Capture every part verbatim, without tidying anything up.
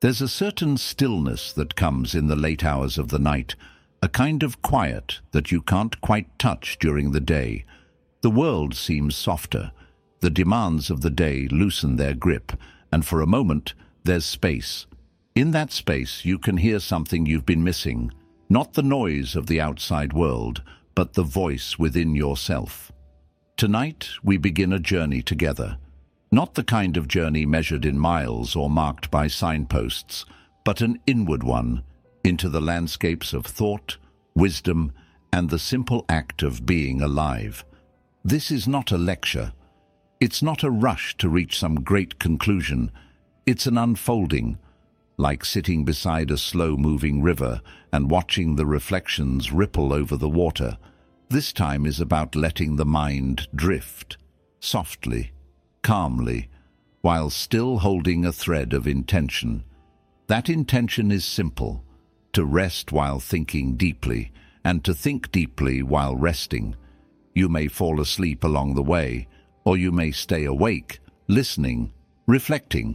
There's a certain stillness that comes in the late hours of the night, a kind of quiet that you can't quite touch during the day. The world seems softer. The demands of the day loosen their grip, and for a moment, there's space. In that space, you can hear something you've been missing. Not the noise of the outside world, but the voice within yourself. Tonight, we begin a journey together. Not the kind of journey measured in miles or marked by signposts, but an inward one, into the landscapes of thought, wisdom, and the simple act of being alive. This is not a lecture. It's not a rush to reach some great conclusion. It's an unfolding, like sitting beside a slow-moving river and watching the reflections ripple over the water. This time is about letting the mind drift, softly, calmly, while still holding a thread of intention. That intention is simple: to rest while thinking deeply, and to think deeply while resting. You may fall asleep along the way, or you may stay awake, listening, reflecting.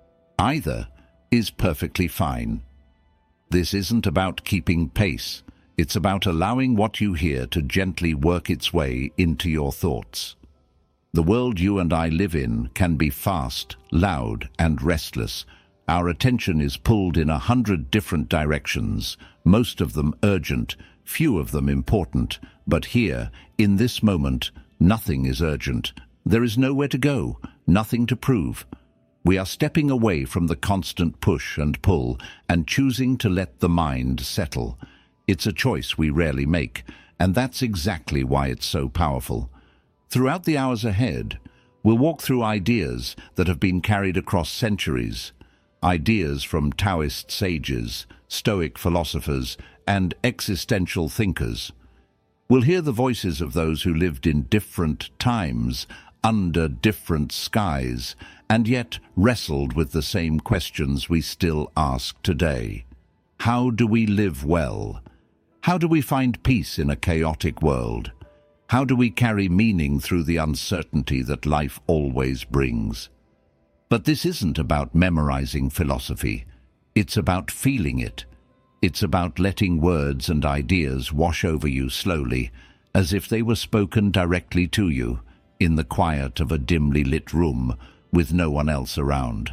Either is perfectly fine. This isn't about keeping pace. It's about allowing what you hear to gently work its way into your thoughts. The world you and I live in can be fast, loud, and restless. Our attention is pulled in a hundred different directions, most of them urgent, few of them important. But here, in this moment, nothing is urgent. There is nowhere to go, nothing to prove. We are stepping away from the constant push and pull and choosing to let the mind settle. It's a choice we rarely make, and that's exactly why it's so powerful. Throughout the hours ahead, we'll walk through ideas that have been carried across centuries, ideas from Taoist sages, Stoic philosophers, and existential thinkers. We'll hear the voices of those who lived in different times, under different skies, and yet wrestled with the same questions we still ask today. How do we live well? How do we find peace in a chaotic world? How do we carry meaning through the uncertainty that life always brings? But this isn't about memorizing philosophy. It's about feeling it. It's about letting words and ideas wash over you slowly, as if they were spoken directly to you, in the quiet of a dimly lit room, with no one else around.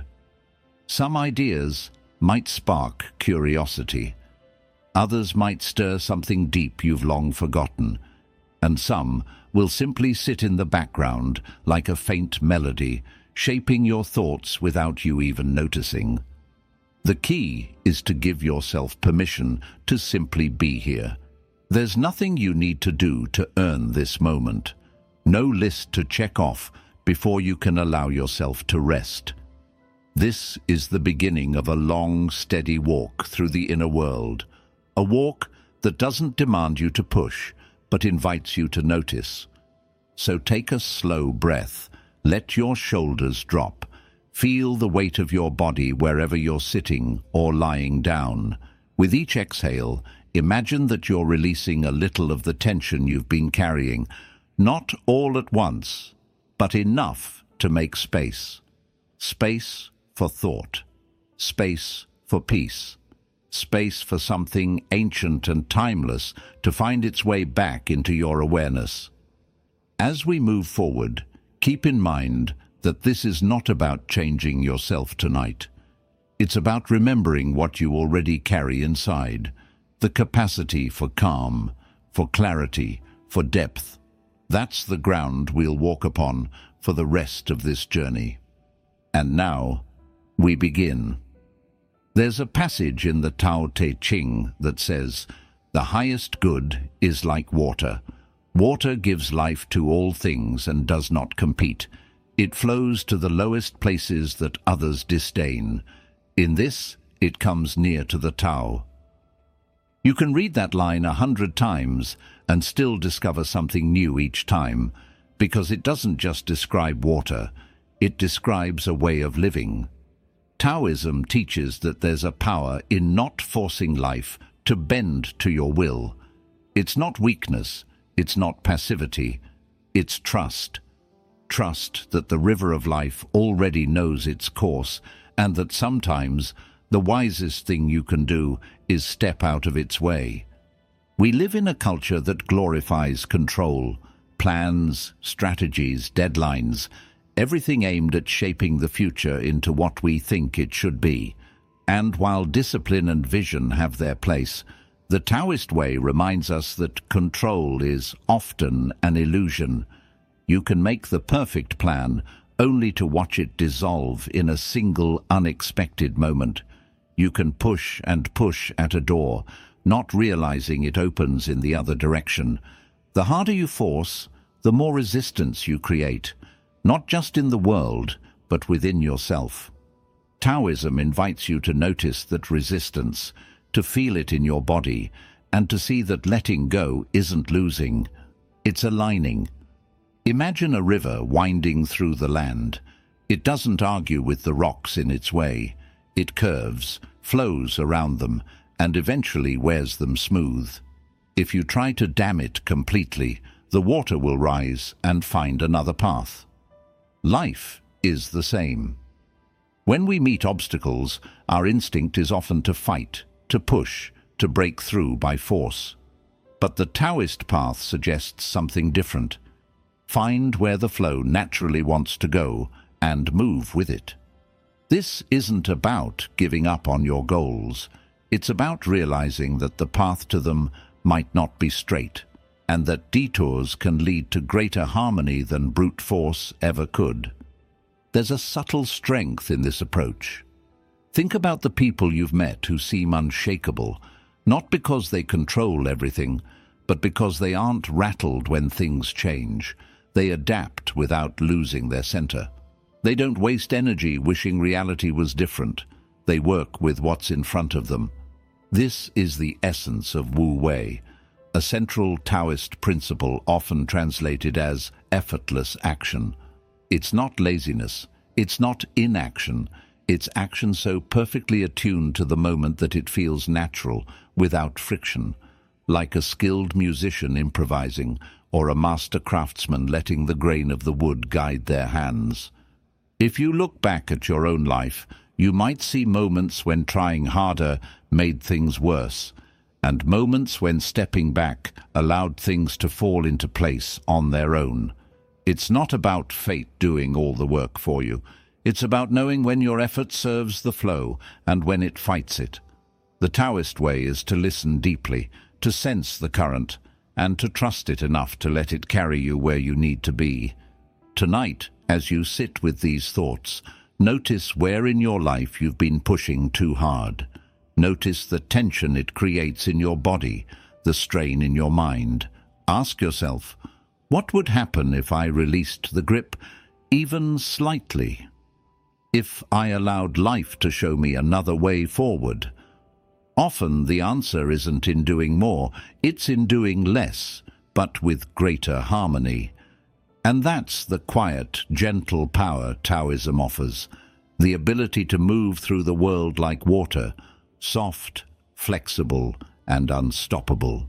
Some ideas might spark curiosity. Others might stir something deep you've long forgotten. And some will simply sit in the background like a faint melody, shaping your thoughts without you even noticing. The key is to give yourself permission to simply be here. There's nothing you need to do to earn this moment. No list to check off before you can allow yourself to rest. This is the beginning of a long, steady walk through the inner world, a walk that doesn't demand you to push, but invites you to notice. So take a slow breath, let your shoulders drop, feel the weight of your body wherever you're sitting or lying down. With each exhale, imagine that you're releasing a little of the tension you've been carrying, not all at once, but enough to make space. Space for thought, space for peace, space for something ancient and timeless to find its way back into your awareness. As we move forward, keep in mind that this is not about changing yourself tonight. It's about remembering what you already carry inside, the capacity for calm, for clarity, for depth. That's the ground we'll walk upon for the rest of this journey. And now, we begin. There's a passage in the Tao Te Ching that says, "The highest good is like water. Water gives life to all things and does not compete. It flows to the lowest places that others disdain. In this, it comes near to the Tao." You can read that line a hundred times and still discover something new each time, because it doesn't just describe water, it describes a way of living. Taoism teaches that there's a power in not forcing life to bend to your will. It's not weakness, it's not passivity, it's trust. Trust that the river of life already knows its course, and that sometimes the wisest thing you can do is step out of its way. We live in a culture that glorifies control, plans, strategies, deadlines, everything aimed at shaping the future into what we think it should be. And while discipline and vision have their place, the Taoist way reminds us that control is often an illusion. You can make the perfect plan only to watch it dissolve in a single unexpected moment. You can push and push at a door, not realizing it opens in the other direction. The harder you force, the more resistance you create, not just in the world, but within yourself. Taoism invites you to notice that resistance, to feel it in your body, and to see that letting go isn't losing, it's aligning. Imagine a river winding through the land. It doesn't argue with the rocks in its way. It curves, flows around them, and eventually wears them smooth. If you try to dam it completely, the water will rise and find another path. Life is the same. When we meet obstacles, our instinct is often to fight, to push, to break through by force. But the Taoist path suggests something different. Find where the flow naturally wants to go and move with it. This isn't about giving up on your goals. It's about realizing that the path to them might not be straight, and that detours can lead to greater harmony than brute force ever could. There's a subtle strength in this approach. Think about the people you've met who seem unshakable, not because they control everything, but because they aren't rattled when things change. They adapt without losing their center. They don't waste energy wishing reality was different. They work with what's in front of them. This is the essence of Wu Wei, a central Taoist principle often translated as effortless action. It's not laziness, it's not inaction, it's action so perfectly attuned to the moment that it feels natural, without friction, like a skilled musician improvising or a master craftsman letting the grain of the wood guide their hands. If you look back at your own life, you might see moments when trying harder made things worse, and moments when stepping back allowed things to fall into place on their own. It's not about fate doing all the work for you. It's about knowing when your effort serves the flow and when it fights it. The Taoist way is to listen deeply, to sense the current, and to trust it enough to let it carry you where you need to be. Tonight, as you sit with these thoughts, notice where in your life you've been pushing too hard. Notice the tension it creates in your body, the strain in your mind. Ask yourself, what would happen if I released the grip, even slightly? If I allowed life to show me another way forward? Often the answer isn't in doing more, it's in doing less, but with greater harmony. And that's the quiet, gentle power Taoism offers, the ability to move through the world like water, soft, flexible, and unstoppable.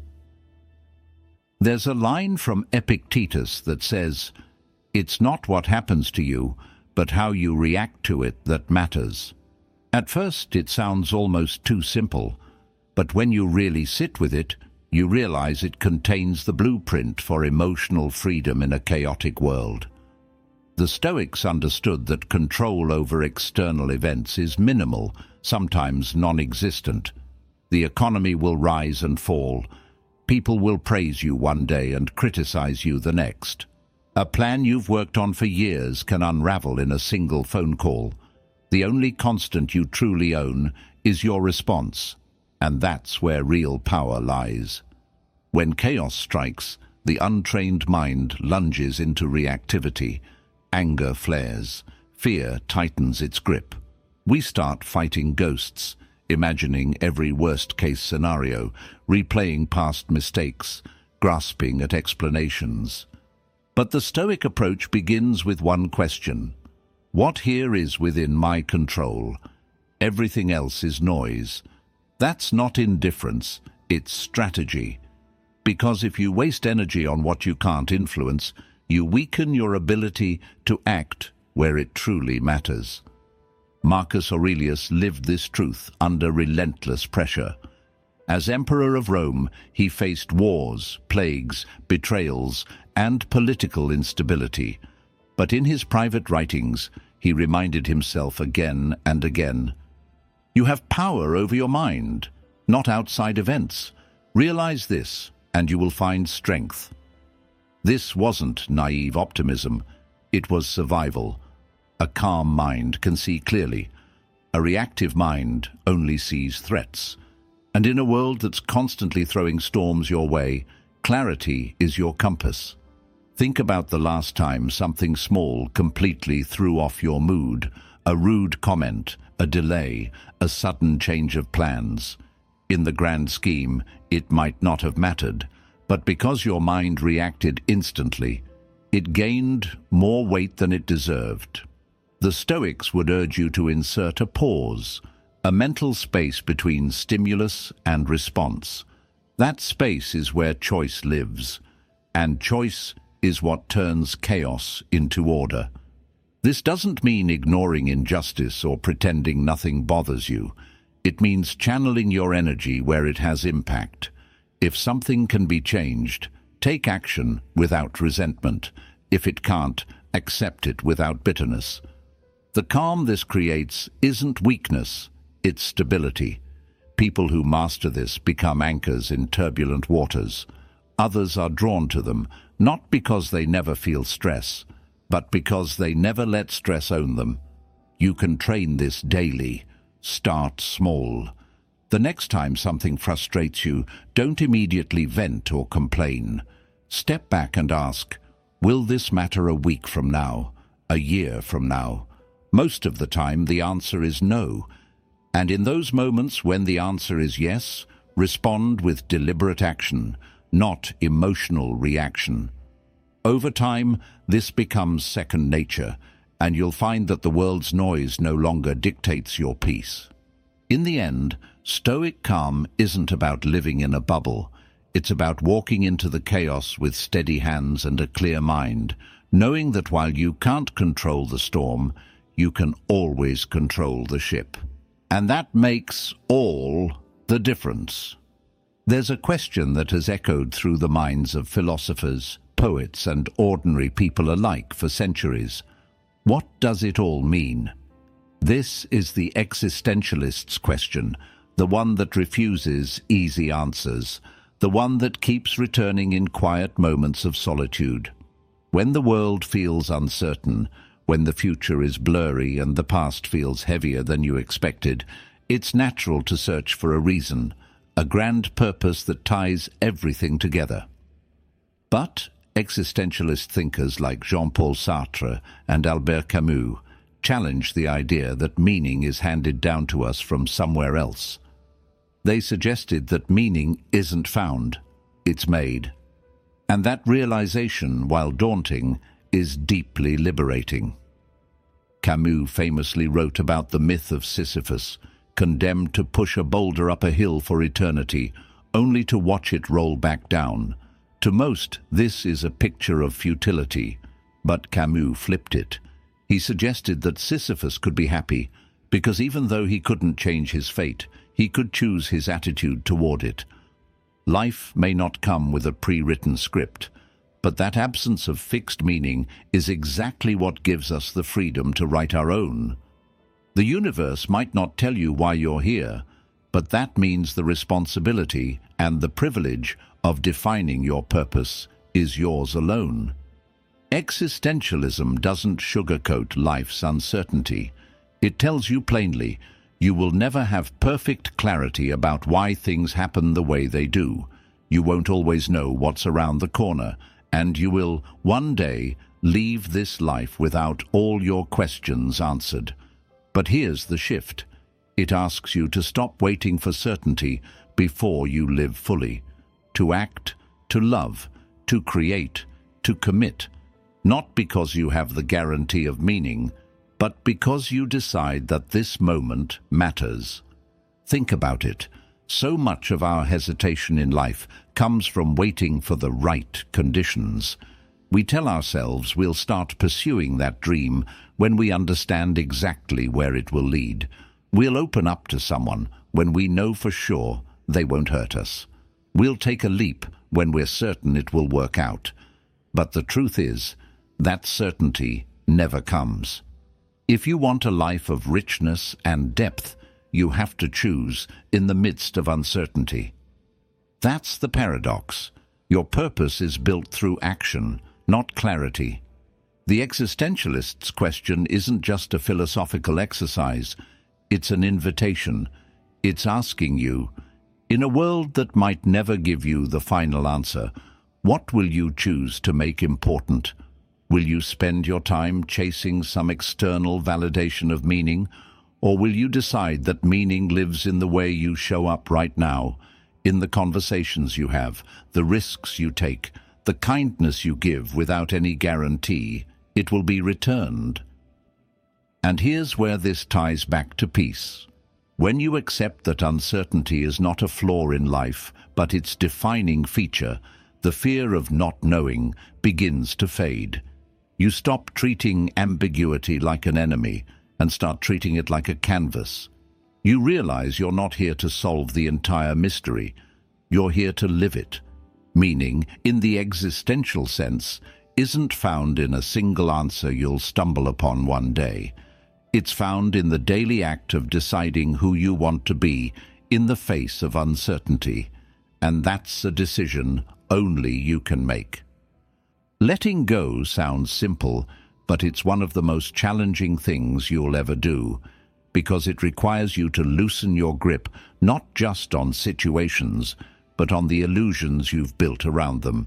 There's a line from Epictetus that says, "It's not what happens to you, but how you react to it that matters." At first it sounds almost too simple, but when you really sit with it, you realize it contains the blueprint for emotional freedom in a chaotic world. The Stoics understood that control over external events is minimal, sometimes non-existent. The economy will rise and fall. People will praise you one day and criticize you the next. A plan you've worked on for years can unravel in a single phone call. The only constant you truly own is your response, and that's where real power lies. When chaos strikes, the untrained mind lunges into reactivity. Anger flares. Fear tightens its grip. We start fighting ghosts, imagining every worst-case scenario, replaying past mistakes, grasping at explanations. But the Stoic approach begins with one question. What here is within my control? Everything else is noise. That's not indifference, it's strategy. Because if you waste energy on what you can't influence, you weaken your ability to act where it truly matters. Marcus Aurelius lived this truth under relentless pressure. As Emperor of Rome, he faced wars, plagues, betrayals, and political instability. But in his private writings, he reminded himself again and again, "You have power over your mind, not outside events. Realize this, and you will find strength." This wasn't naive optimism. It was survival. A calm mind can see clearly. A reactive mind only sees threats. And in a world that's constantly throwing storms your way, clarity is your compass. Think about the last time something small completely threw off your mood, a rude comment, a delay, a sudden change of plans. In the grand scheme, it might not have mattered, but because your mind reacted instantly, it gained more weight than it deserved. The Stoics would urge you to insert a pause, a mental space between stimulus and response. That space is where choice lives, and choice is what turns chaos into order. This doesn't mean ignoring injustice or pretending nothing bothers you. It means channeling your energy where it has impact. If something can be changed, take action without resentment. If it can't, accept it without bitterness. The calm this creates isn't weakness, it's stability. People who master this become anchors in turbulent waters. Others are drawn to them, not because they never feel stress, but because they never let stress own them. You can train this daily. Start small. The next time something frustrates you, don't immediately vent or complain. Step back and ask, will this matter a week from now, a year from now? Most of the time, the answer is no. And in those moments when the answer is yes, respond with deliberate action, not emotional reaction. Over time, this becomes second nature, and you'll find that the world's noise no longer dictates your peace. In the end, Stoic calm isn't about living in a bubble. It's about walking into the chaos with steady hands and a clear mind, knowing that while you can't control the storm, you can always control the ship. And that makes all the difference. There's a question that has echoed through the minds of philosophers, poets, and ordinary people alike for centuries. What does it all mean? This is the existentialist's question, the one that refuses easy answers, the one that keeps returning in quiet moments of solitude. When the world feels uncertain, when the future is blurry and the past feels heavier than you expected, it's natural to search for a reason, a grand purpose that ties everything together. But existentialist thinkers like Jean-Paul Sartre and Albert Camus challenge the idea that meaning is handed down to us from somewhere else. They suggested that meaning isn't found, it's made. And that realization, while daunting, is deeply liberating. Camus famously wrote about the myth of Sisyphus, condemned to push a boulder up a hill for eternity, only to watch it roll back down. To most, this is a picture of futility, but Camus flipped it. He suggested that Sisyphus could be happy, because even though he couldn't change his fate, he could choose his attitude toward it. Life may not come with a pre-written script, but that absence of fixed meaning is exactly what gives us the freedom to write our own. The universe might not tell you why you're here, but that means the responsibility and the privilege of defining your purpose is yours alone. Existentialism doesn't sugarcoat life's uncertainty. It tells you plainly, you will never have perfect clarity about why things happen the way they do. You won't always know what's around the corner, and you will, one day, leave this life without all your questions answered. But here's the shift. It asks you to stop waiting for certainty before you live fully. To act, to love, to create, to commit. Not because you have the guarantee of meaning, but because you decide that this moment matters. Think about it. So much of our hesitation in life comes from waiting for the right conditions. We tell ourselves we'll start pursuing that dream when we understand exactly where it will lead. We'll open up to someone when we know for sure they won't hurt us. We'll take a leap when we're certain it will work out. But the truth is, that certainty never comes. If you want a life of richness and depth, you have to choose in the midst of uncertainty. That's the paradox. Your purpose is built through action, not clarity. The existentialist's question isn't just a philosophical exercise. It's an invitation. It's asking you, in a world that might never give you the final answer, what will you choose to make important? Will you spend your time chasing some external validation of meaning, or will you decide that meaning lives in the way you show up right now, in the conversations you have, the risks you take, the kindness you give without any guarantee it will be returned? And here's where this ties back to peace. When you accept that uncertainty is not a flaw in life, but its defining feature, the fear of not knowing begins to fade. You stop treating ambiguity like an enemy and start treating it like a canvas. You realize you're not here to solve the entire mystery. You're here to live it. Meaning, in the existential sense, isn't found in a single answer you'll stumble upon one day. It's found in the daily act of deciding who you want to be in the face of uncertainty. And that's a decision only you can make. Letting go sounds simple, but it's one of the most challenging things you'll ever do, because it requires you to loosen your grip not just on situations, but on the illusions you've built around them.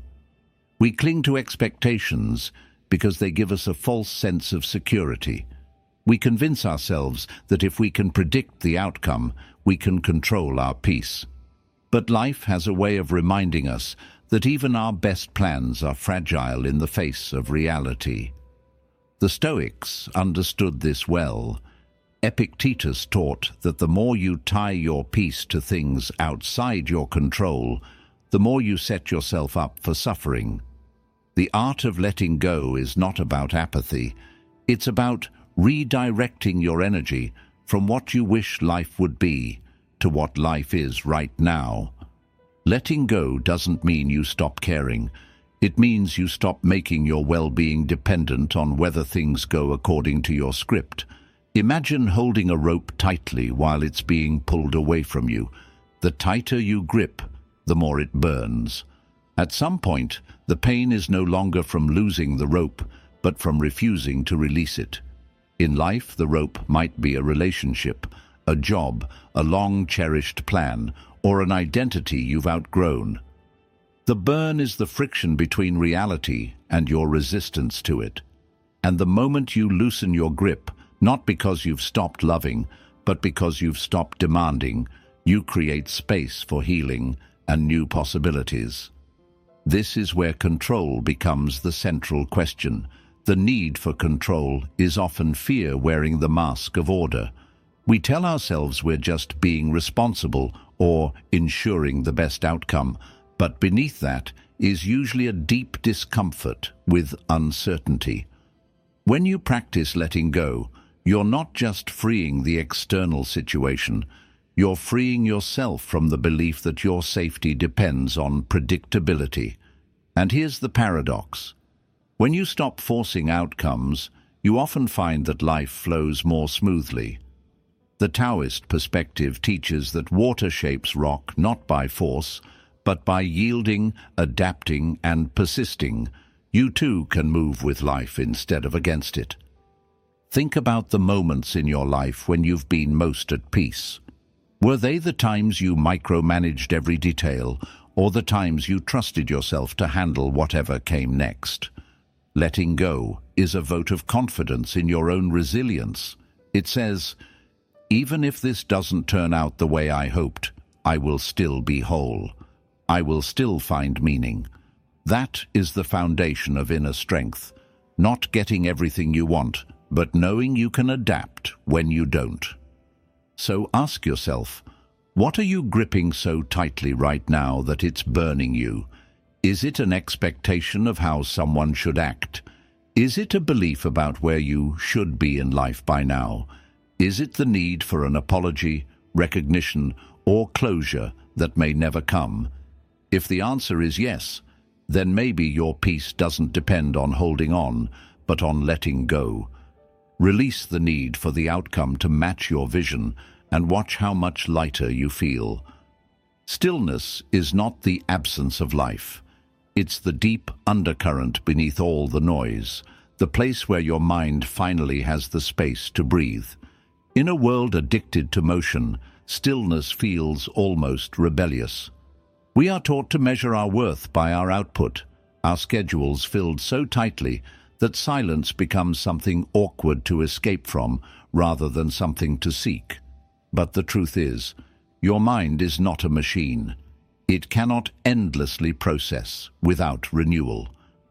We cling to expectations because they give us a false sense of security. We convince ourselves that if we can predict the outcome, we can control our peace. But life has a way of reminding us that even our best plans are fragile in the face of reality. The Stoics understood this well. Epictetus taught that the more you tie your peace to things outside your control, the more you set yourself up for suffering. The art of letting go is not about apathy. It's about redirecting your energy from what you wish life would be to what life is right now. Letting go doesn't mean you stop caring. It means you stop making your well-being dependent on whether things go according to your script. Imagine holding a rope tightly while it's being pulled away from you. The tighter you grip, the more it burns. At some point, the pain is no longer from losing the rope, but from refusing to release it. In life, the rope might be a relationship, a job, a long-cherished plan, or an identity you've outgrown. The burn is the friction between reality and your resistance to it. And the moment you loosen your grip, not because you've stopped loving, but because you've stopped demanding, you create space for healing and new possibilities. This is where control becomes the central question. The need for control is often fear wearing the mask of order. We tell ourselves we're just being responsible or ensuring the best outcome, but beneath that is usually a deep discomfort with uncertainty. When you practice letting go, you're not just freeing the external situation, you're freeing yourself from the belief that your safety depends on predictability. And here's the paradox. When you stop forcing outcomes, you often find that life flows more smoothly. The Taoist perspective teaches that water shapes rock not by force, but by yielding, adapting, and persisting. You too can move with life instead of against it. Think about the moments in your life when you've been most at peace. Were they the times you micromanaged every detail, or the times you trusted yourself to handle whatever came next? Letting go is a vote of confidence in your own resilience. It says, even if this doesn't turn out the way I hoped, I will still be whole. I will still find meaning. That is the foundation of inner strength. Not getting everything you want, but knowing you can adapt when you don't. So ask yourself, what are you gripping so tightly right now that it's burning you? Is it an expectation of how someone should act? Is it a belief about where you should be in life by now? Is it the need for an apology, recognition, or closure that may never come? If the answer is yes, then maybe your peace doesn't depend on holding on, but on letting go. Release the need for the outcome to match your vision and watch how much lighter you feel. Stillness is not the absence of life. It's the deep undercurrent beneath all the noise, the place where your mind finally has the space to breathe. In a world addicted to motion, stillness feels almost rebellious. We are taught to measure our worth by our output, our schedules filled so tightly that silence becomes something awkward to escape from rather than something to seek. But the truth is, your mind is not a machine. It cannot endlessly process without renewal.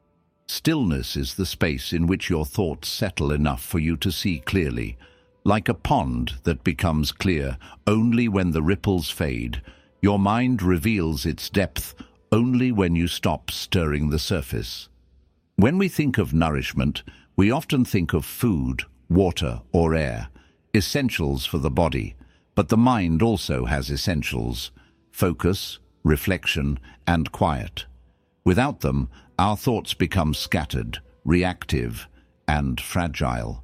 Stillness is the space in which your thoughts settle enough for you to see clearly, like a pond that becomes clear only when the ripples fade. Your mind reveals its depth only when you stop stirring the surface. When we think of nourishment, we often think of food, water, or air, essentials for the body. But the mind also has essentials: focus, reflection, and quiet. Without them, our thoughts become scattered, reactive, and fragile.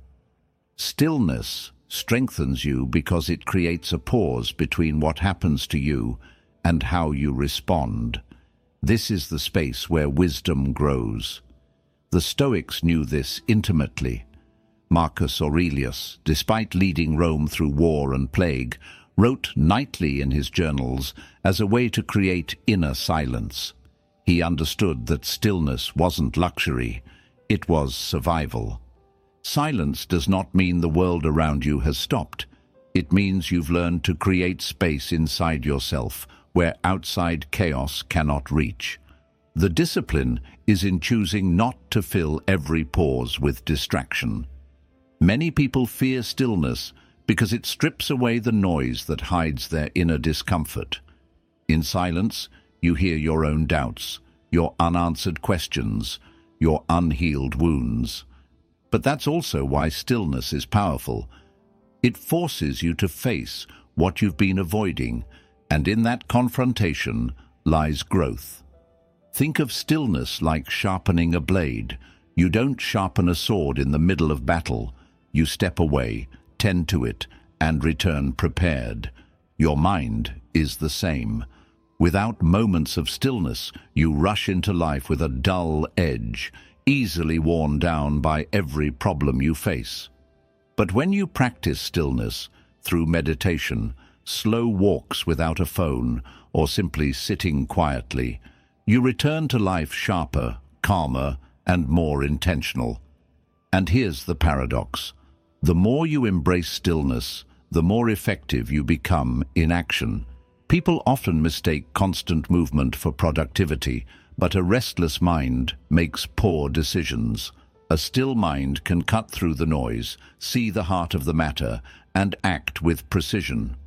Stillness strengthens you because it creates a pause between what happens to you and how you respond. This is the space where wisdom grows. The Stoics knew this intimately. Marcus Aurelius, despite leading Rome through war and plague, wrote nightly in his journals as a way to create inner silence. He understood that stillness wasn't luxury, it was survival. Silence does not mean the world around you has stopped. It means you've learned to create space inside yourself where outside chaos cannot reach. The discipline is in choosing not to fill every pause with distraction. Many people fear stillness because it strips away the noise that hides their inner discomfort. In silence, you hear your own doubts, your unanswered questions, your unhealed wounds. But that's also why stillness is powerful. It forces you to face what you've been avoiding, and in that confrontation lies growth. Think of stillness like sharpening a blade. You don't sharpen a sword in the middle of battle. You step away, tend to it, and return prepared. Your mind is the same. Without moments of stillness, you rush into life with a dull edge, easily worn down by every problem you face. But when you practice stillness through meditation, slow walks without a phone, or simply sitting quietly, you return to life sharper, calmer, and more intentional. And here's the paradox. The more you embrace stillness, the more effective you become in action. People often mistake constant movement for productivity, but a restless mind makes poor decisions. A still mind can cut through the noise, see the heart of the matter, and act with precision.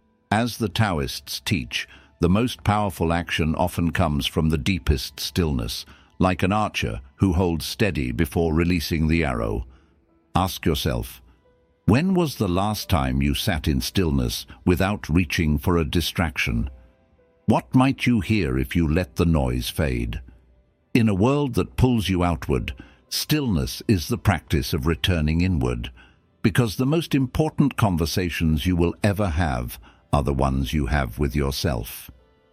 As the Taoists teach, the most powerful action often comes from the deepest stillness, like an archer who holds steady before releasing the arrow. Ask yourself, when was the last time you sat in stillness without reaching for a distraction? What might you hear if you let the noise fade? In a world that pulls you outward, stillness is the practice of returning inward, because the most important conversations you will ever have are the ones you have with yourself.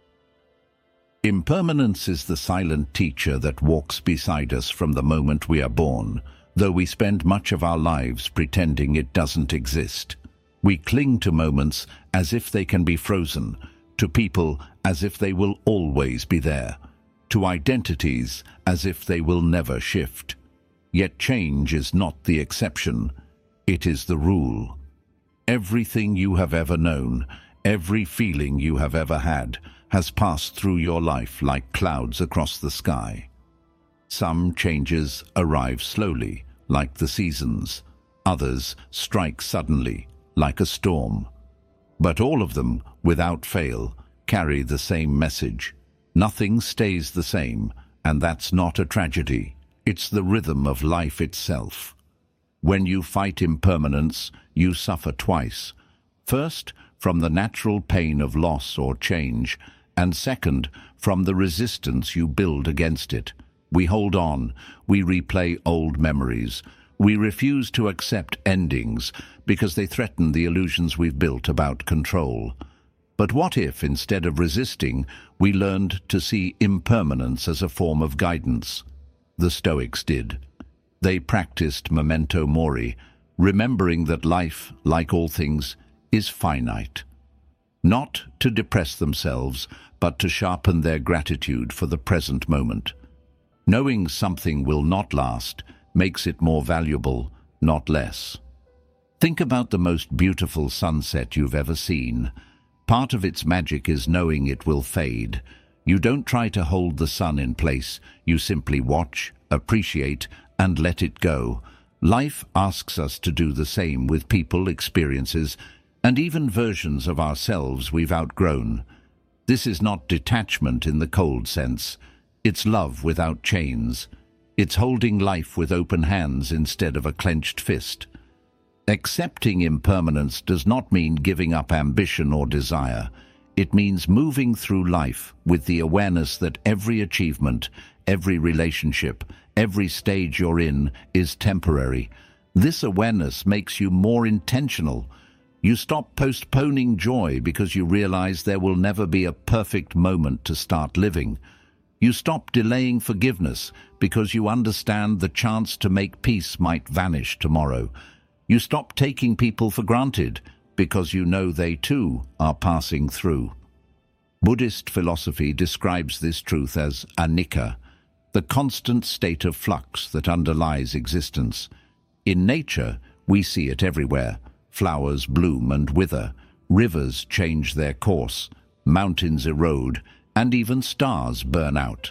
Impermanence is the silent teacher that walks beside us from the moment we are born, though we spend much of our lives pretending it doesn't exist. We cling to moments as if they can be frozen, to people as if they will always be there, to identities as if they will never shift. Yet change is not the exception, it is the rule. Everything you have ever known, every feeling you have ever had, has passed through your life like clouds across the sky. Some changes arrive slowly, like the seasons. Others strike suddenly, like a storm. But all of them, without fail, carry the same message. Nothing stays the same, And that's not a tragedy. It's the rhythm of life itself. When you fight impermanence, you suffer twice. First, from the natural pain of loss or change, and second, from the resistance you build against it. We hold on, we replay old memories. We refuse to accept endings because they threaten the illusions we've built about control. But what if, instead of resisting, we learned to see impermanence as a form of guidance? The Stoics did. They practiced memento mori, remembering that life, like all things, is finite. Not to depress themselves, but to sharpen their gratitude for the present moment. Knowing something will not last makes it more valuable, not less. Think about the most beautiful sunset you've ever seen. Part of its magic is knowing it will fade. You don't try to hold the sun in place. You simply watch, appreciate, and let it go. Life asks us to do the same with people, experiences, and even versions of ourselves we've outgrown. This is not detachment in the cold sense. It's love without chains. It's holding life with open hands instead of a clenched fist. Accepting impermanence does not mean giving up ambition or desire. It means moving through life with the awareness that every achievement, every relationship, every stage you're in is temporary. This awareness makes you more intentional. You stop postponing joy because you realize there will never be a perfect moment to start living. You stop delaying forgiveness because you understand the chance to make peace might vanish tomorrow. You stop taking people for granted because you know they too are passing through. Buddhist philosophy describes this truth as anicca, the constant state of flux that underlies existence. In nature, we see it everywhere. Flowers bloom and wither, rivers change their course, mountains erode, and even stars burn out.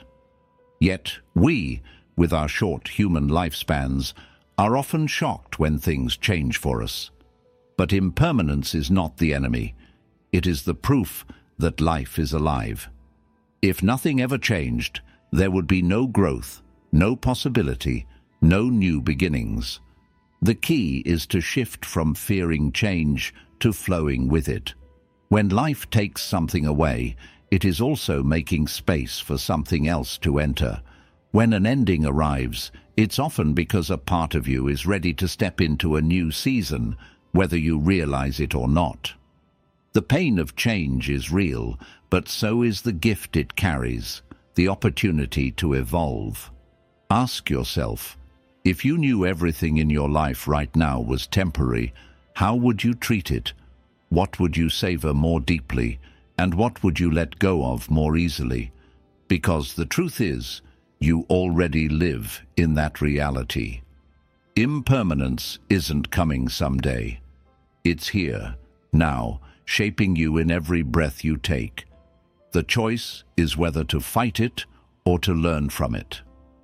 Yet we, with our short human lifespans, are often shocked when things change for us. But impermanence is not the enemy. It is the proof that life is alive. If nothing ever changed, there would be no growth, no possibility, no new beginnings. The key is to shift from fearing change to flowing with it. When life takes something away, it is also making space for something else to enter. When an ending arrives, it's often because a part of you is ready to step into a new season, whether you realize it or not. The pain of change is real, but so is the gift it carries, the opportunity to evolve. Ask yourself, if you knew everything in your life right now was temporary, how would you treat it? What would you savor more deeply? And what would you let go of more easily? Because the truth is, you already live in that reality. Impermanence isn't coming someday. It's here, now, shaping you in every breath you take. The choice is whether to fight it or to learn from it.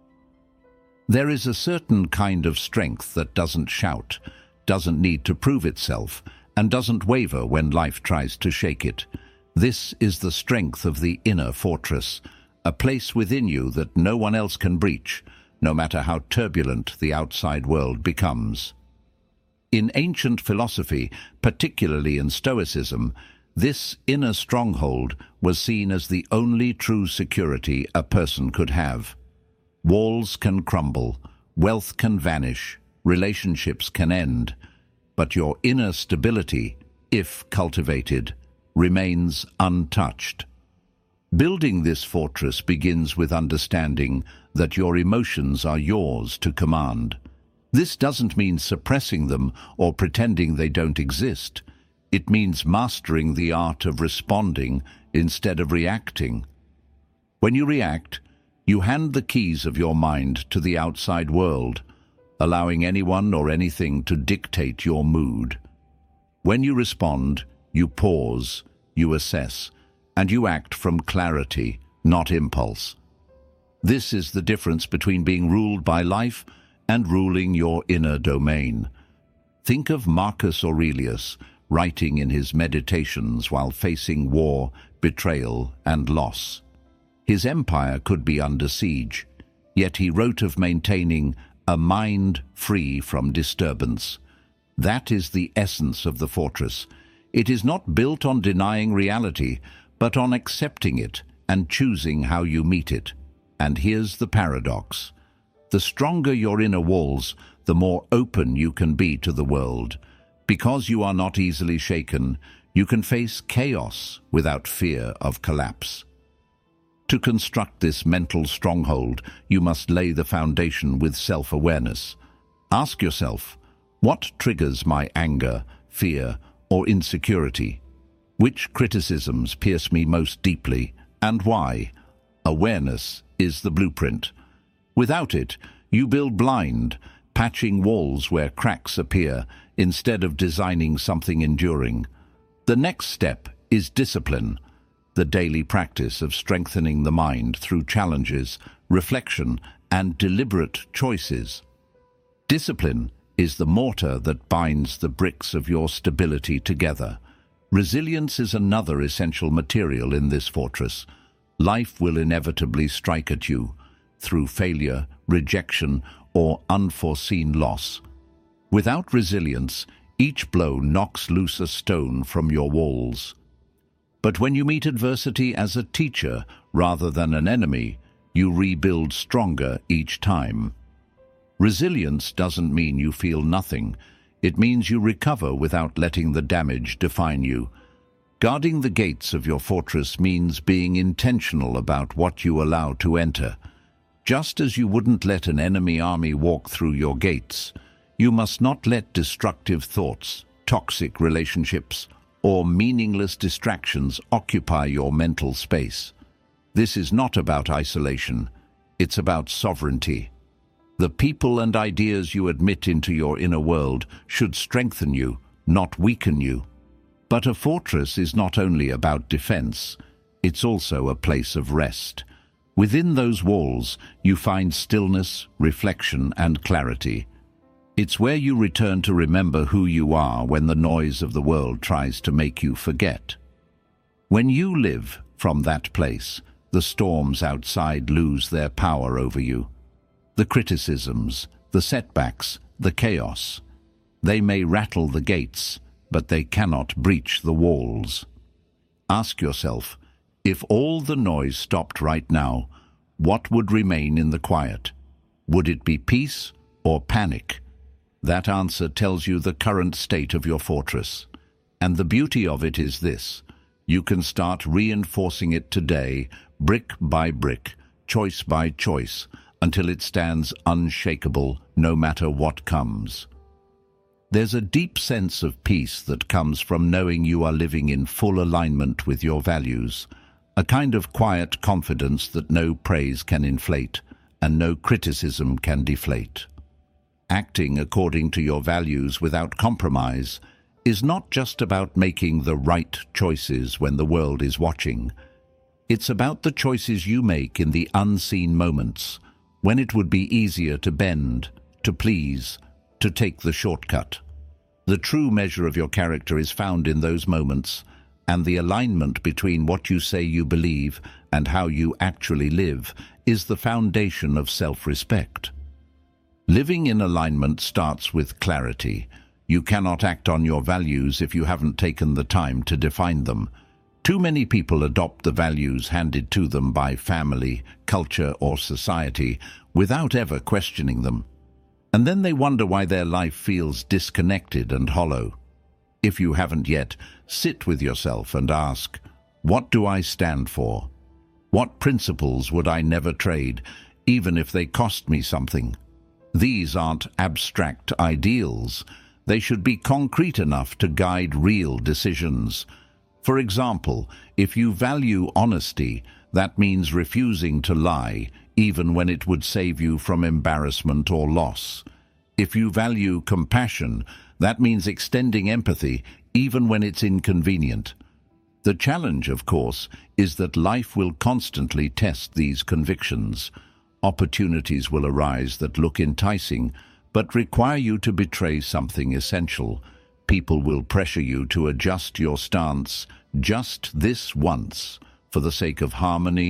There is a certain kind of strength that doesn't shout, doesn't need to prove itself, and doesn't waver when life tries to shake it. This is the strength of the inner fortress, a place within you that no one else can breach, no matter how turbulent the outside world becomes. In ancient philosophy, particularly in Stoicism, this inner stronghold was seen as the only true security a person could have. Walls can crumble, wealth can vanish, relationships can end, but your inner stability, if cultivated, remains untouched. Building this fortress begins with understanding that your emotions are yours to command. This doesn't mean suppressing them or pretending they don't exist. It means mastering the art of responding instead of reacting. When you react, you hand the keys of your mind to the outside world, allowing anyone or anything to dictate your mood. When you respond, you pause, you assess, and you act from clarity, not impulse. This is the difference between being ruled by life and ruling your inner domain. Think of Marcus Aurelius writing in his meditations while facing war, betrayal, and loss. His empire could be under siege, yet he wrote of maintaining a mind free from disturbance. That is the essence of the fortress. It is not built on denying reality, but on accepting it and choosing how you meet it. And here's the paradox. The stronger your inner walls, the more open you can be to the world. Because you are not easily shaken, you can face chaos without fear of collapse. To construct this mental stronghold, you must lay the foundation with self-awareness. Ask yourself, what triggers my anger, fear, or insecurity? Which criticisms pierce me most deeply, and why? Awareness is the blueprint. Without it, you build blind, patching walls where cracks appear instead of designing something enduring. The next step is discipline, the daily practice of strengthening the mind through challenges, reflection, and deliberate choices. Discipline is the mortar that binds the bricks of your stability together. Resilience is another essential material in this fortress. Life will inevitably strike at you through failure, rejection, or unforeseen loss. Without resilience, each blow knocks loose a stone from your walls. But when you meet adversity as a teacher rather than an enemy, you rebuild stronger each time. Resilience doesn't mean you feel nothing. It means you recover without letting the damage define you. Guarding the gates of your fortress means being intentional about what you allow to enter. Just as you wouldn't let an enemy army walk through your gates, you must not let destructive thoughts, toxic relationships, or meaningless distractions occupy your mental space. This is not about isolation, it's about sovereignty. The people and ideas you admit into your inner world should strengthen you, not weaken you. But a fortress is not only about defense, it's also a place of rest. Within those walls, you find stillness, reflection, and clarity. It's where you return to remember who you are when the noise of the world tries to make you forget. When you live from that place, the storms outside lose their power over you. The criticisms, the setbacks, the chaos. They may rattle the gates, but they cannot breach the walls. Ask yourself, if all the noise stopped right now, what would remain in the quiet? Would it be peace or panic? That answer tells you the current state of your fortress. And the beauty of it is this: you can start reinforcing it today, brick by brick, choice by choice, until it stands unshakable no matter what comes. There's a deep sense of peace that comes from knowing you are living in full alignment with your values, a kind of quiet confidence that no praise can inflate and no criticism can deflate. Acting according to your values without compromise is not just about making the right choices when the world is watching. It's about the choices you make in the unseen moments, when it would be easier to bend, to please, to take the shortcut. The true measure of your character is found in those moments, and the alignment between what you say you believe and how you actually live is the foundation of self-respect. Living in alignment starts with clarity. You cannot act on your values if you haven't taken the time to define them. Too many people adopt the values handed to them by family, culture, or society without ever questioning them. And then they wonder why their life feels disconnected and hollow. If you haven't yet, sit with yourself and ask, what do I stand for? What principles would I never trade, even if they cost me something? These aren't abstract ideals. They should be concrete enough to guide real decisions. For example, if you value honesty, that means refusing to lie, even when it would save you from embarrassment or loss. If you value compassion, that means extending empathy, even when it's inconvenient. The challenge, of course, is that life will constantly test these convictions. Opportunities will arise that look enticing, but require you to betray something essential. People will pressure you to adjust your stance just this once, for the sake of harmony,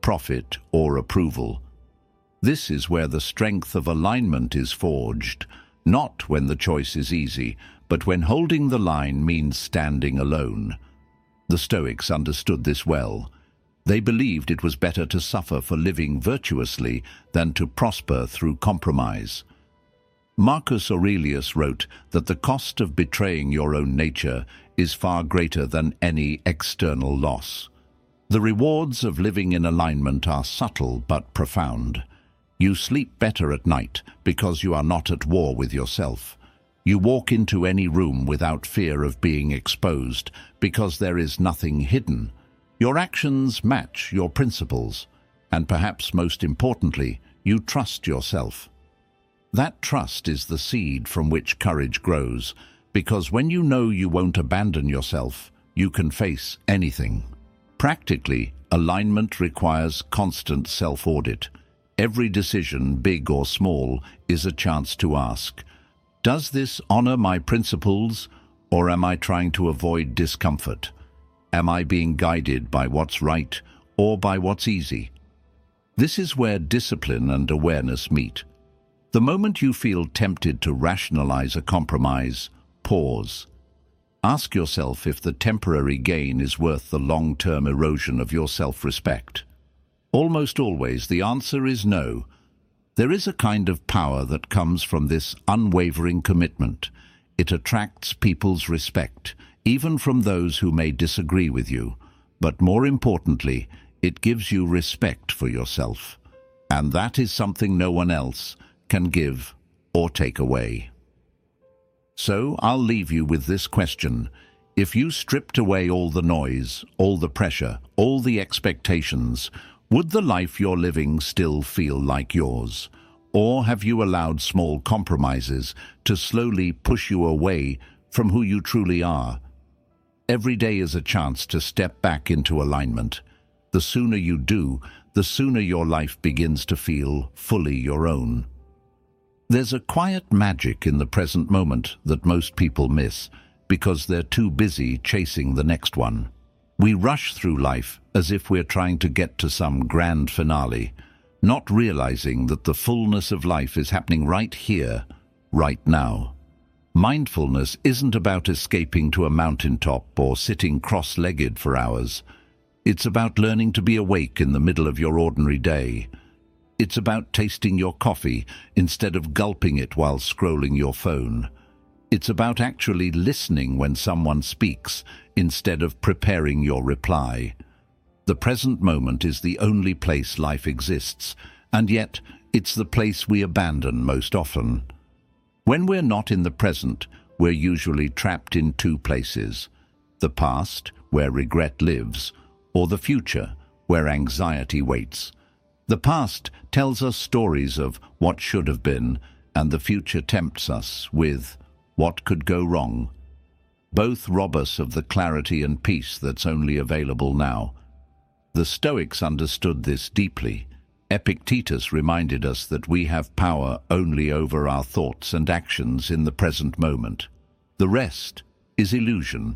profit or approval. This is where the strength of alignment is forged, not when the choice is easy, but when holding the line means standing alone. The Stoics understood this well. They believed it was better to suffer for living virtuously than to prosper through compromise. Marcus Aurelius wrote that the cost of betraying your own nature is far greater than any external loss. The rewards of living in alignment are subtle but profound. You sleep better at night because you are not at war with yourself. You walk into any room without fear of being exposed because there is nothing hidden. Your actions match your principles, and perhaps most importantly, you trust yourself. That trust is the seed from which courage grows, because when you know you won't abandon yourself, you can face anything. Practically, alignment requires constant self-audit. Every decision, big or small, is a chance to ask, does this honor my principles, or am I trying to avoid discomfort? Am I being guided by what's right or by what's easy? This is where discipline and awareness meet. The moment you feel tempted to rationalize a compromise, pause. Ask yourself if the temporary gain is worth the long-term erosion of your self-respect. Almost always the answer is no. There is a kind of power that comes from this unwavering commitment. It attracts people's respect, even from those who may disagree with you. But more importantly, it gives you respect for yourself. And that is something no one else can give or take away. So I'll leave you with this question. If you stripped away all the noise, all the pressure, all the expectations, would the life you're living still feel like yours? Or have you allowed small compromises to slowly push you away from who you truly are? Every day is a chance to step back into alignment. The sooner you do, the sooner your life begins to feel fully your own. There's a quiet magic in the present moment that most people miss because they're too busy chasing the next one. We rush through life as if we're trying to get to some grand finale, not realizing that the fullness of life is happening right here, right now. Mindfulness isn't about escaping to a mountaintop or sitting cross-legged for hours. It's about learning to be awake in the middle of your ordinary day. It's about tasting your coffee instead of gulping it while scrolling your phone. It's about actually listening when someone speaks instead of preparing your reply. The present moment is the only place life exists, and yet it's the place we abandon most often. When we're not in the present, we're usually trapped in two places: the past, where regret lives, or the future, where anxiety waits. The past tells us stories of what should have been, and the future tempts us with what could go wrong. Both rob us of the clarity and peace that's only available now. The Stoics understood this deeply. Epictetus reminded us that we have power only over our thoughts and actions in the present moment. The rest is illusion.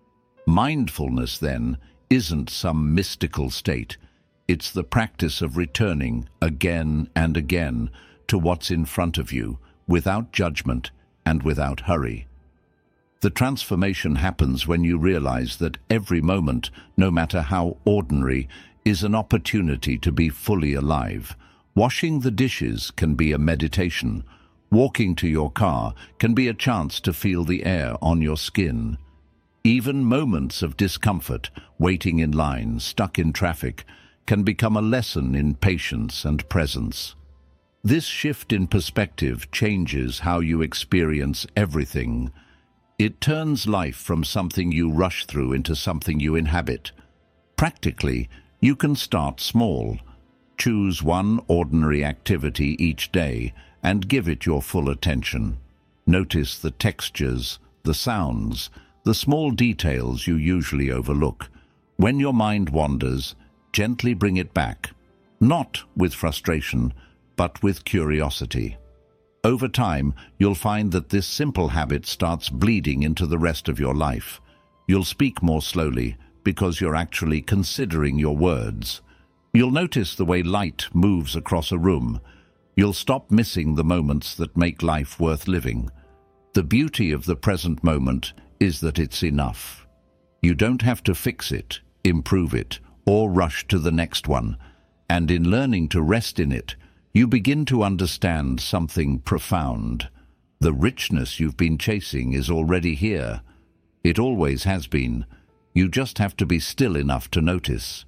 Mindfulness, then, isn't some mystical state. It's the practice of returning again and again to what's in front of you, without judgment and without hurry. The transformation happens when you realize that every moment, no matter how ordinary, is an opportunity to be fully alive. Washing the dishes can be a meditation. Walking to your car can be a chance to feel the air on your skin. Even moments of discomfort, waiting in line, stuck in traffic, can become a lesson in patience and presence. This shift in perspective changes how you experience everything. It turns life from something you rush through into something you inhabit. Practically, you can start small. Choose one ordinary activity each day and give it your full attention. Notice the textures, the sounds, the small details you usually overlook. When your mind wanders, gently bring it back, not with frustration, but with curiosity. Over time, you'll find that this simple habit starts bleeding into the rest of your life. You'll speak more slowly because you're actually considering your words. You'll notice the way light moves across a room. You'll stop missing the moments that make life worth living. The beauty of the present moment is that it's enough. You don't have to fix it, improve it, or rush to the next one. And in learning to rest in it, you begin to understand something profound. The richness you've been chasing is already here. It always has been. You just have to be still enough to notice.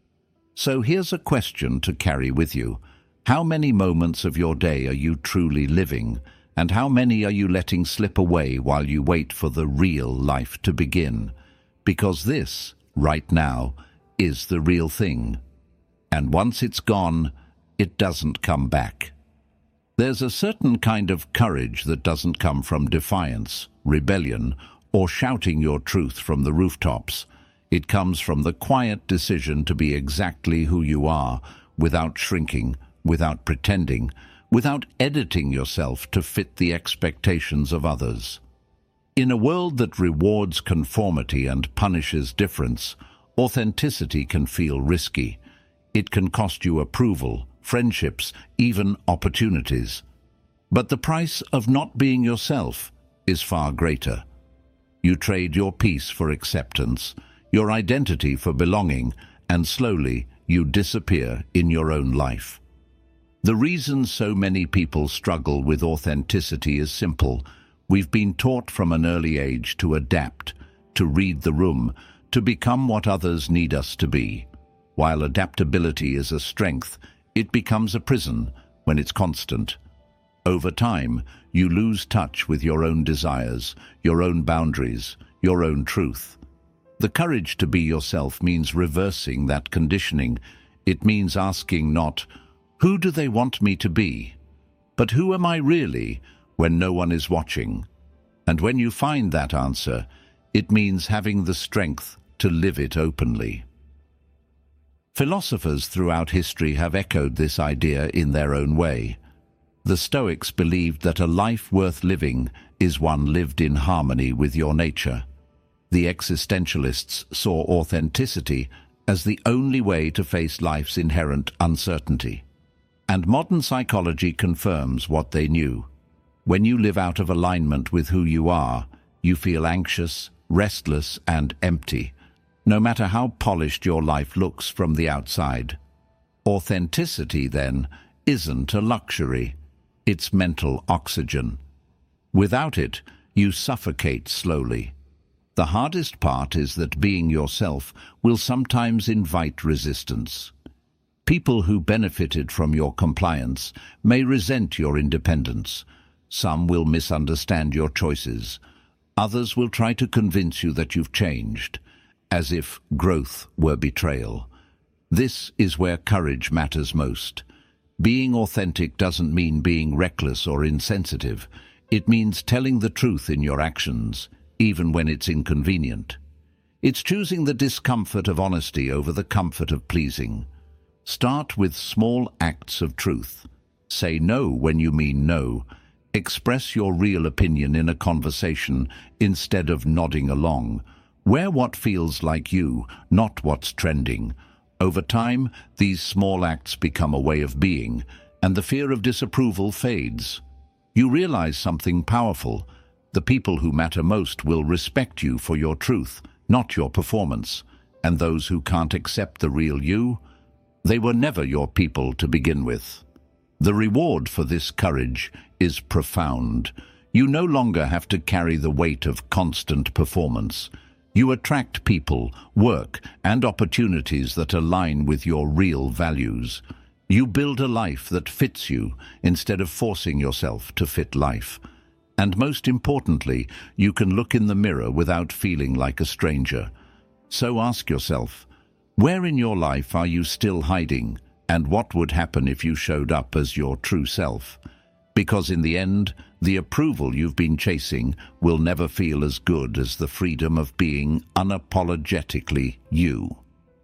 So here's a question to carry with you. How many moments of your day are you truly living, and how many are you letting slip away while you wait for the real life to begin? Because this, right now, is the real thing. And once it's gone, it doesn't come back. There's a certain kind of courage that doesn't come from defiance, rebellion, or shouting your truth from the rooftops. It comes from the quiet decision to be exactly who you are, without shrinking, without pretending, without editing yourself to fit the expectations of others. In a world that rewards conformity and punishes difference, authenticity can feel risky. It can cost you approval, friendships, even opportunities. But the price of not being yourself is far greater. You trade your peace for acceptance, your identity for belonging, and slowly you disappear in your own life. The reason so many people struggle with authenticity is simple. We've been taught from an early age to adapt, to read the room, to become what others need us to be. While adaptability is a strength, it becomes a prison when it's constant. Over time, you lose touch with your own desires, your own boundaries, your own truth. The courage to be yourself means reversing that conditioning. It means asking not, "Who do they want me to be?" but "Who am I really?" when no one is watching. And when you find that answer, it means having the strength to live it openly. Philosophers throughout history have echoed this idea in their own way. The Stoics believed that a life worth living is one lived in harmony with your nature. The existentialists saw authenticity as the only way to face life's inherent uncertainty. And modern psychology confirms what they knew. When you live out of alignment with who you are, you feel anxious, restless, and empty, no matter how polished your life looks from the outside. Authenticity, then, isn't a luxury. It's mental oxygen. Without it, you suffocate slowly. The hardest part is that being yourself will sometimes invite resistance. People who benefited from your compliance may resent your independence. Some will misunderstand your choices. Others will try to convince you that you've changed, as if growth were betrayal. This is where courage matters most. Being authentic doesn't mean being reckless or insensitive. It means telling the truth in your actions, even when it's inconvenient. It's choosing the discomfort of honesty over the comfort of pleasing. Start with small acts of truth. Say no when you mean no. Express your real opinion in a conversation instead of nodding along. Wear what feels like you, not what's trending. Over time, these small acts become a way of being, and the fear of disapproval fades. You realize something powerful. The people who matter most will respect you for your truth, not your performance. And those who can't accept the real you, they were never your people to begin with. The reward for this courage is profound. You no longer have to carry the weight of constant performance. You attract people, work, and opportunities that align with your real values. You build a life that fits you instead of forcing yourself to fit life. And most importantly, you can look in the mirror without feeling like a stranger. So ask yourself, where in your life are you still hiding? And what would happen if you showed up as your true self? Because in the end, the approval you've been chasing will never feel as good as the freedom of being unapologetically you.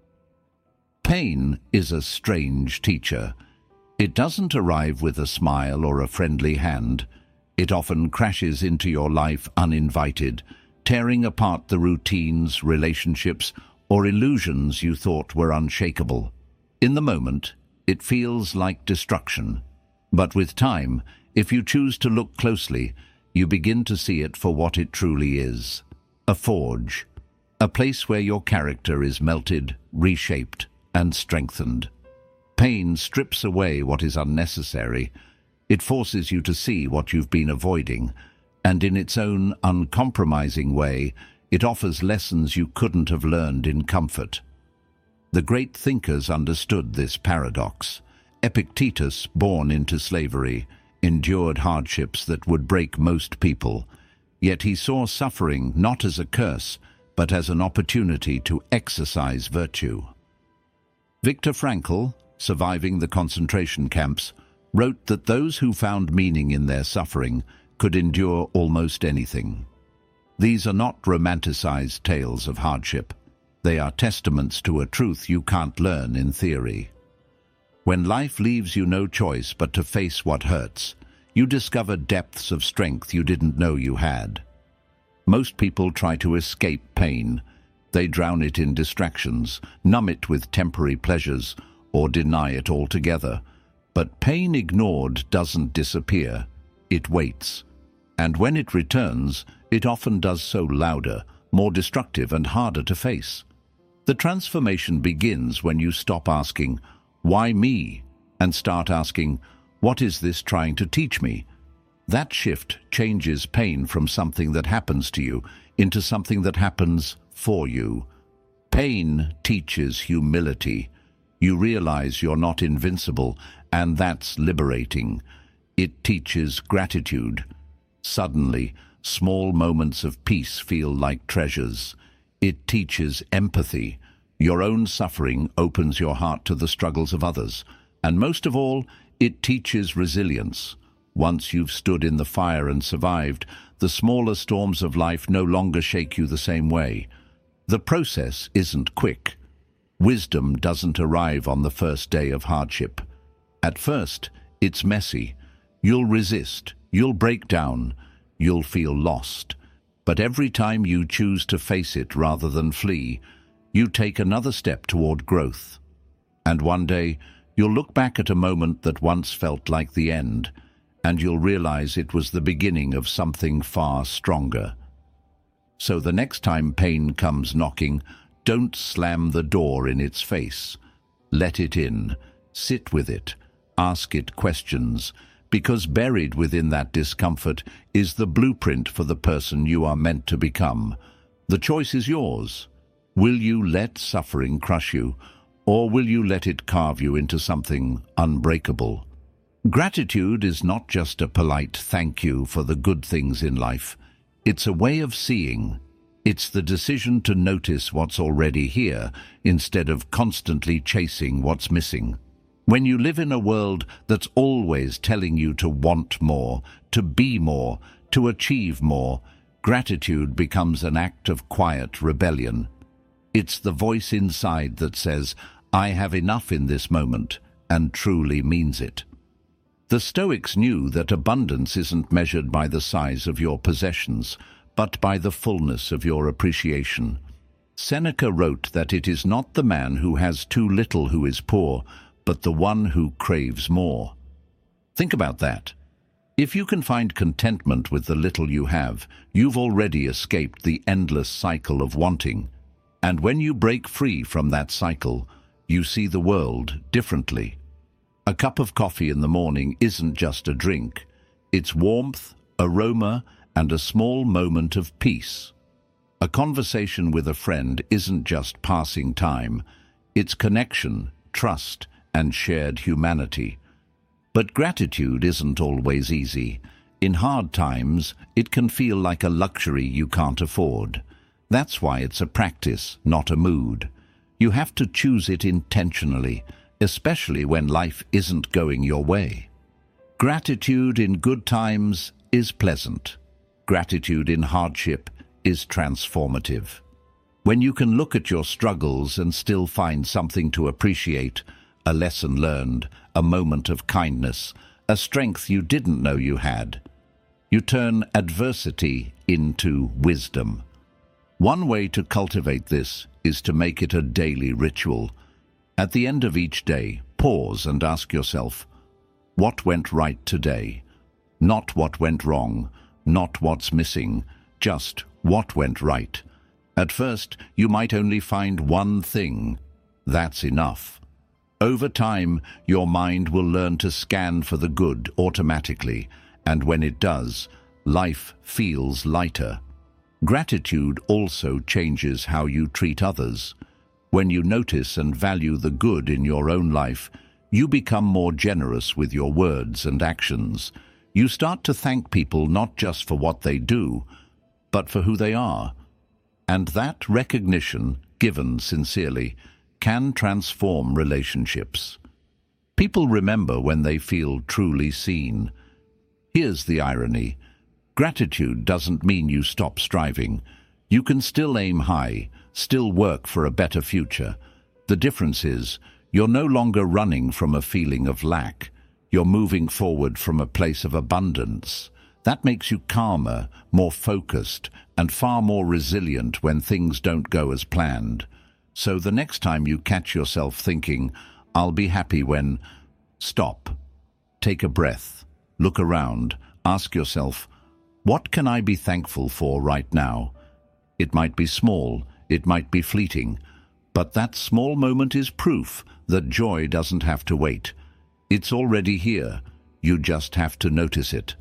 Pain is a strange teacher. It doesn't arrive with a smile or a friendly hand. It often crashes into your life uninvited, tearing apart the routines, relationships, or illusions you thought were unshakable. In the moment, it feels like destruction. But with time, if you choose to look closely, you begin to see it for what it truly is. A forge. A place where your character is melted, reshaped, and strengthened. Pain strips away what is unnecessary. It forces you to see what you've been avoiding, and in its own uncompromising way, it offers lessons you couldn't have learned in comfort. The great thinkers understood this paradox. Epictetus, born into slavery, endured hardships that would break most people, yet he saw suffering not as a curse, but as an opportunity to exercise virtue. Viktor Frankl, surviving the concentration camps, wrote that those who found meaning in their suffering could endure almost anything. These are not romanticized tales of hardship. They are testaments to a truth you can't learn in theory. When life leaves you no choice but to face what hurts, you discover depths of strength you didn't know you had. Most people try to escape pain. They drown it in distractions, numb it with temporary pleasures, or deny it altogether. But pain ignored doesn't disappear. It waits. And when it returns, it often does so louder, more destructive and harder to face. The transformation begins when you stop asking, "Why me?" and start asking, "What is this trying to teach me?" That shift changes pain from something that happens to you into something that happens for you. Pain teaches humility. You realize you're not invincible, and that's liberating. It teaches gratitude. Suddenly, small moments of peace feel like treasures. It teaches empathy. Your own suffering opens your heart to the struggles of others. And most of all, it teaches resilience. Once you've stood in the fire and survived, the smaller storms of life no longer shake you the same way. The process isn't quick. Wisdom doesn't arrive on the first day of hardship. At first, it's messy. You'll resist, you'll break down, you'll feel lost. But every time you choose to face it rather than flee, you take another step toward growth. And one day, you'll look back at a moment that once felt like the end, and you'll realize it was the beginning of something far stronger. So the next time pain comes knocking, don't slam the door in its face. Let it in. Sit with it. Ask it questions, because buried within that discomfort is the blueprint for the person you are meant to become. The choice is yours. Will you let suffering crush you, or will you let it carve you into something unbreakable? Gratitude is not just a polite thank you for the good things in life. It's a way of seeing. It's the decision to notice what's already here instead of constantly chasing what's missing. When you live in a world that's always telling you to want more, to be more, to achieve more, gratitude becomes an act of quiet rebellion. It's the voice inside that says, "I have enough in this moment," and truly means it. The Stoics knew that abundance isn't measured by the size of your possessions, but by the fullness of your appreciation. Seneca wrote that it is not the man who has too little who is poor, but the one who craves more. Think about that. If you can find contentment with the little you have, you've already escaped the endless cycle of wanting. And when you break free from that cycle, you see the world differently. A cup of coffee in the morning isn't just a drink. It's warmth, aroma, and a small moment of peace. A conversation with a friend isn't just passing time. It's connection, trust, and shared humanity. But gratitude isn't always easy. In hard times, it can feel like a luxury you can't afford. That's why it's a practice, not a mood. You have to choose it intentionally, especially when life isn't going your way. Gratitude in good times is pleasant. Gratitude in hardship is transformative. When you can look at your struggles and still find something to appreciate, a lesson learned, a moment of kindness, a strength you didn't know you had, you turn adversity into wisdom. One way to cultivate this is to make it a daily ritual. At the end of each day, pause and ask yourself, what went right today? Not what went wrong, not what's missing, just what went right. At first, you might only find one thing. That's enough. Over time, your mind will learn to scan for the good automatically, and when it does, life feels lighter. Gratitude also changes how you treat others. When you notice and value the good in your own life, you become more generous with your words and actions. You start to thank people not just for what they do, but for who they are. And that recognition, given sincerely, can transform relationships. People remember when they feel truly seen. Here's the irony. Gratitude doesn't mean you stop striving. You can still aim high, still work for a better future. The difference is, you're no longer running from a feeling of lack. You're moving forward from a place of abundance. That makes you calmer, more focused, and far more resilient when things don't go as planned. So the next time you catch yourself thinking, I'll be happy when... Stop. Take a breath. Look around. Ask yourself, what can I be thankful for right now? It might be small, it might be fleeting, but that small moment is proof that joy doesn't have to wait. It's already here. You just have to notice it.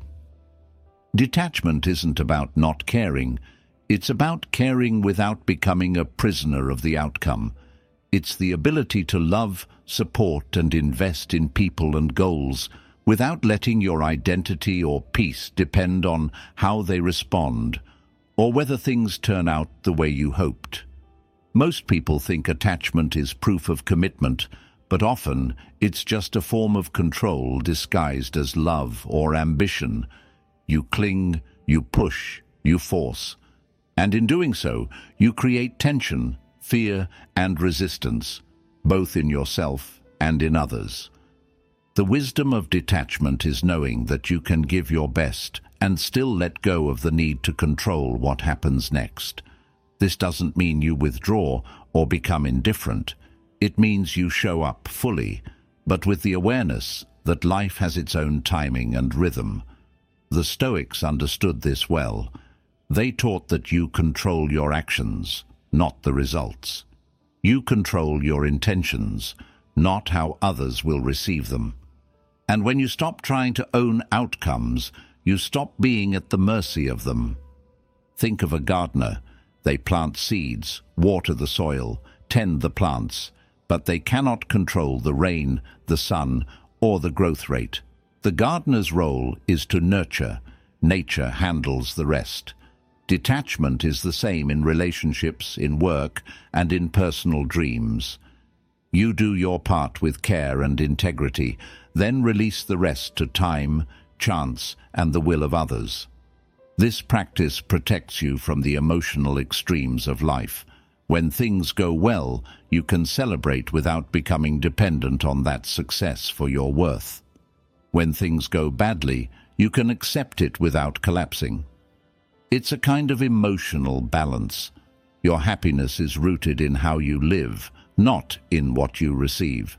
Detachment isn't about not caring. It's about caring without becoming a prisoner of the outcome. It's the ability to love, support, and invest in people and goals without letting your identity or peace depend on how they respond or whether things turn out the way you hoped. Most people think attachment is proof of commitment, but often it's just a form of control disguised as love or ambition. You cling, you push, you force. And in doing so, you create tension, fear, and resistance, both in yourself and in others. The wisdom of detachment is knowing that you can give your best and still let go of the need to control what happens next. This doesn't mean you withdraw or become indifferent. It means you show up fully, but with the awareness that life has its own timing and rhythm. The Stoics understood this well. They taught that you control your actions, not the results. You control your intentions, not how others will receive them. And when you stop trying to own outcomes, you stop being at the mercy of them. Think of a gardener. They plant seeds, water the soil, tend the plants, but they cannot control the rain, the sun, or the growth rate. The gardener's role is to nurture. Nature handles the rest. Detachment is the same in relationships, in work, and in personal dreams. You do your part with care and integrity, then release the rest to time, chance, and the will of others. This practice protects you from the emotional extremes of life. When things go well, you can celebrate without becoming dependent on that success for your worth. When things go badly, you can accept it without collapsing. It's a kind of emotional balance. Your happiness is rooted in how you live, not in what you receive.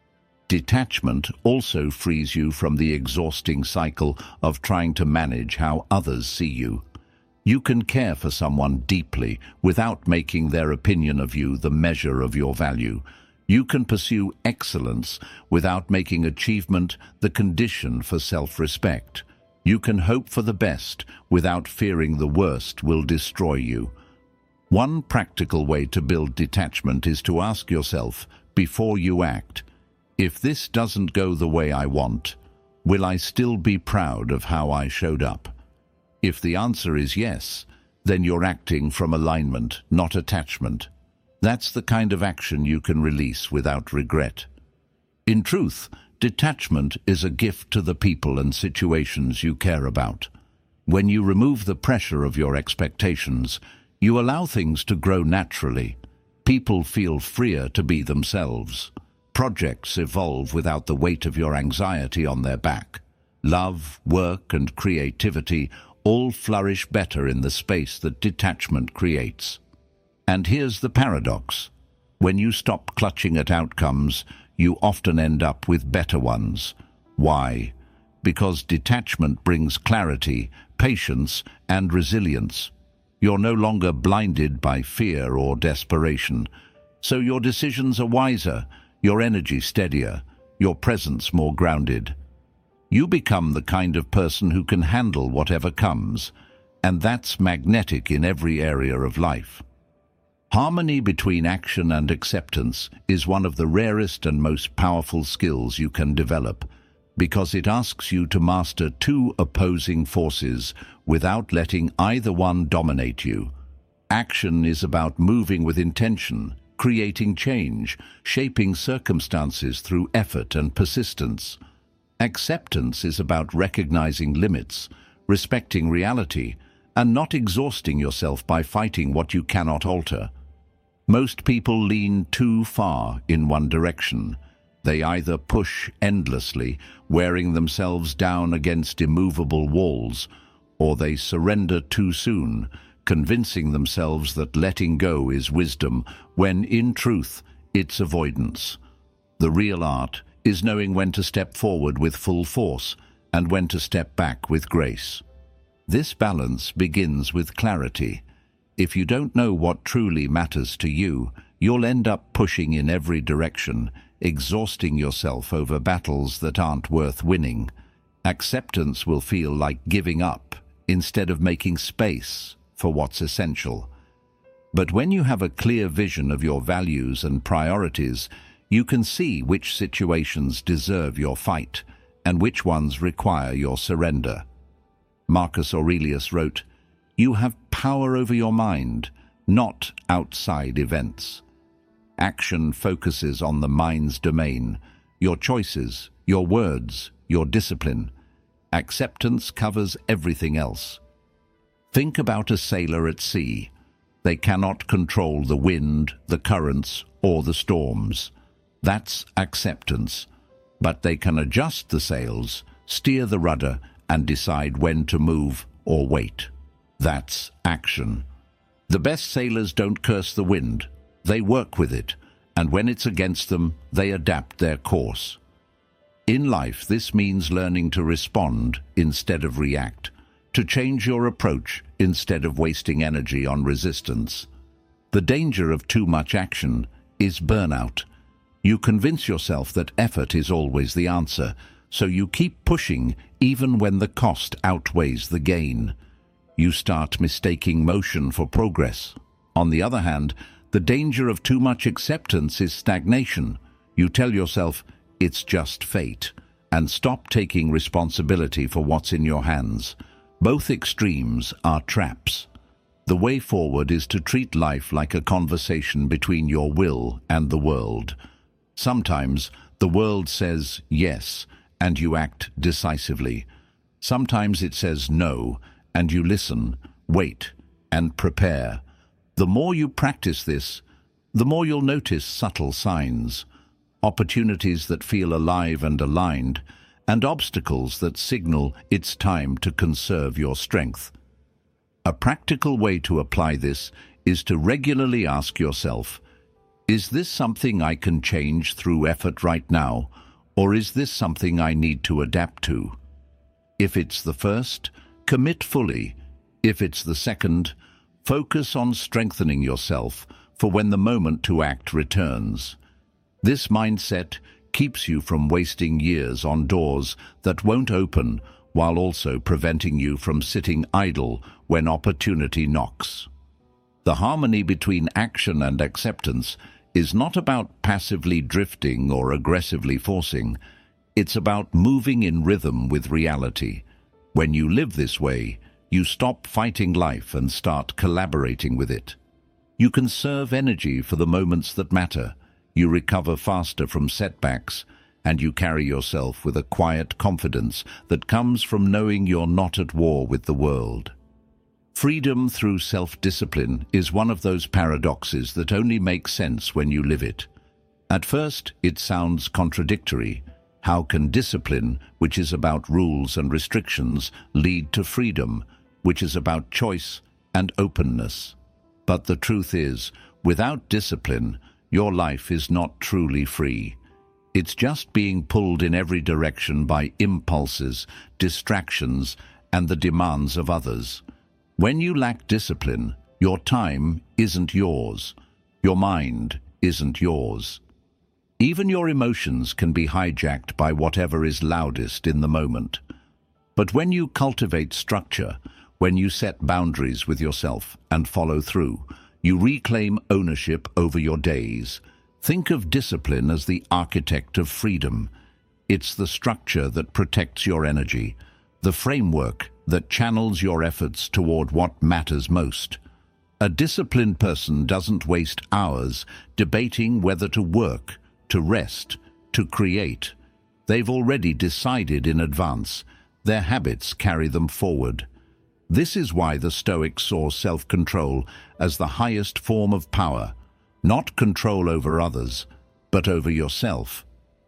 Detachment also frees you from the exhausting cycle of trying to manage how others see you. You can care for someone deeply without making their opinion of you the measure of your value. You can pursue excellence without making achievement the condition for self-respect. You can hope for the best without fearing the worst will destroy you. One practical way to build detachment is to ask yourself, before you act, if this doesn't go the way I want, will I still be proud of how I showed up? If the answer is yes, then you're acting from alignment, not attachment. That's the kind of action you can release without regret. In truth, detachment is a gift to the people and situations you care about. When you remove the pressure of your expectations, you allow things to grow naturally. People feel freer to be themselves. Projects evolve without the weight of your anxiety on their back. Love, work, and creativity all flourish better in the space that detachment creates. And here's the paradox. When you stop clutching at outcomes, you often end up with better ones. Why? Because detachment brings clarity, patience, and resilience. You're no longer blinded by fear or desperation. So your decisions are wiser, your energy steadier, your presence more grounded. You become the kind of person who can handle whatever comes, and that's magnetic in every area of life. Harmony between action and acceptance is one of the rarest and most powerful skills you can develop, because it asks you to master two opposing forces without letting either one dominate you. Action is about moving with intention, creating change, shaping circumstances through effort and persistence. Acceptance is about recognizing limits, respecting reality, and not exhausting yourself by fighting what you cannot alter. Most people lean too far in one direction. They either push endlessly, wearing themselves down against immovable walls, or they surrender too soon, convincing themselves that letting go is wisdom, when in truth it's avoidance. The real art is knowing when to step forward with full force and when to step back with grace. This balance begins with clarity. If you don't know what truly matters to you, you'll end up pushing in every direction, exhausting yourself over battles that aren't worth winning. Acceptance will feel like giving up instead of making space for what's essential. But when you have a clear vision of your values and priorities, you can see which situations deserve your fight and which ones require your surrender. Marcus Aurelius wrote, "You have power over your mind, not outside events." Action focuses on the mind's domain, your choices, your words, your discipline. Acceptance covers everything else. Think about a sailor at sea. They cannot control the wind, the currents, or the storms. That's acceptance. But they can adjust the sails, steer the rudder, and decide when to move or wait. That's action. The best sailors don't curse the wind. They work with it, and when it's against them, they adapt their course. In life, this means learning to respond instead of react, to change your approach instead of wasting energy on resistance. The danger of too much action is burnout. You convince yourself that effort is always the answer, so you keep pushing even when the cost outweighs the gain. You start mistaking motion for progress. On the other hand, the danger of too much acceptance is stagnation. You tell yourself, it's just fate, and stop taking responsibility for what's in your hands. Both extremes are traps. The way forward is to treat life like a conversation between your will and the world. Sometimes the world says yes, and you act decisively. Sometimes it says no, and you listen, wait, and prepare. The more you practice this, the more you'll notice subtle signs, opportunities that feel alive and aligned, and obstacles that signal it's time to conserve your strength. A practical way to apply this is to regularly ask yourself, is this something I can change through effort right now, or is this something I need to adapt to? If it's the first, commit fully. If it's the second, focus on strengthening yourself for when the moment to act returns. This mindset keeps you from wasting years on doors that won't open, while also preventing you from sitting idle when opportunity knocks. The harmony between action and acceptance is not about passively drifting or aggressively forcing. It's about moving in rhythm with reality. When you live this way, you stop fighting life and start collaborating with it. You conserve energy for the moments that matter. You recover faster from setbacks, and you carry yourself with a quiet confidence that comes from knowing you're not at war with the world. Freedom through self-discipline is one of those paradoxes that only make sense when you live it. At first, it sounds contradictory. How can discipline, which is about rules and restrictions, lead to freedom, which is about choice and openness? But the truth is, without discipline, your life is not truly free. It's just being pulled in every direction by impulses, distractions, and the demands of others. When you lack discipline, your time isn't yours. Your mind isn't yours. Even your emotions can be hijacked by whatever is loudest in the moment. But when you cultivate structure, when you set boundaries with yourself and follow through, you reclaim ownership over your days. Think of discipline as the architect of freedom. It's the structure that protects your energy, the framework that channels your efforts toward what matters most. A disciplined person doesn't waste hours debating whether to work, to rest, to create. They've already decided in advance. Their habits carry them forward. This is why the Stoics saw self-control as the highest form of power, not control over others, but over yourself.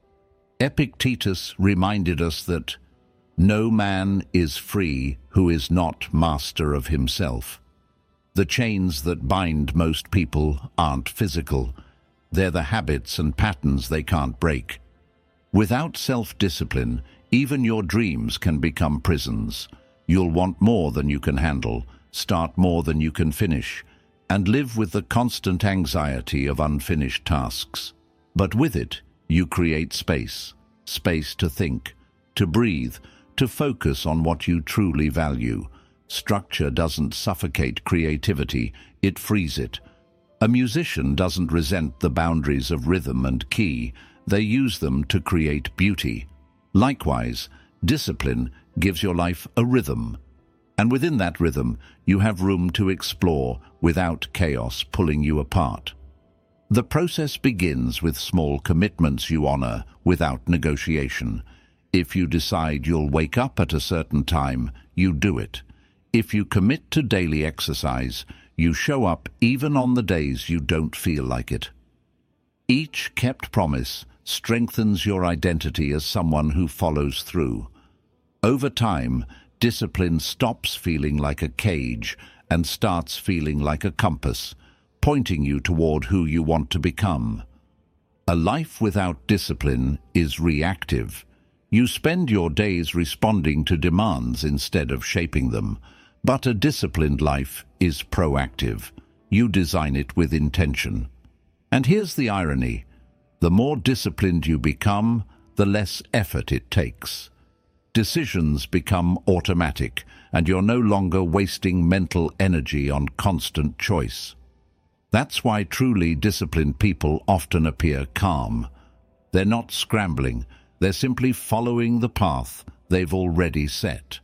Epictetus reminded us that no man is free who is not master of himself. The chains that bind most people aren't physical. They're the habits and patterns they can't break. Without self-discipline, even your dreams can become prisons. You'll want more than you can handle, start more than you can finish, and live with the constant anxiety of unfinished tasks. But with it, you create space, space to think, to breathe, to focus on what you truly value. Structure doesn't suffocate creativity, it frees it. A musician doesn't resent the boundaries of rhythm and key, they use them to create beauty. Likewise, discipline gives your life a rhythm, and within that rhythm you have room to explore without chaos pulling you apart. The process begins with small commitments you honor without negotiation. If you decide you'll wake up at a certain time, you do it. If you commit to daily exercise, you show up even on the days you don't feel like it. Each kept promise strengthens your identity as someone who follows through. Over time, discipline stops feeling like a cage and starts feeling like a compass, pointing you toward who you want to become. A life without discipline is reactive. You spend your days responding to demands instead of shaping them. But a disciplined life is proactive. You design it with intention. And here's the irony. The more disciplined you become, the less effort it takes. Decisions become automatic, and you're no longer wasting mental energy on constant choice. That's why truly disciplined people often appear calm. They're not scrambling, they're simply following the path they've already set.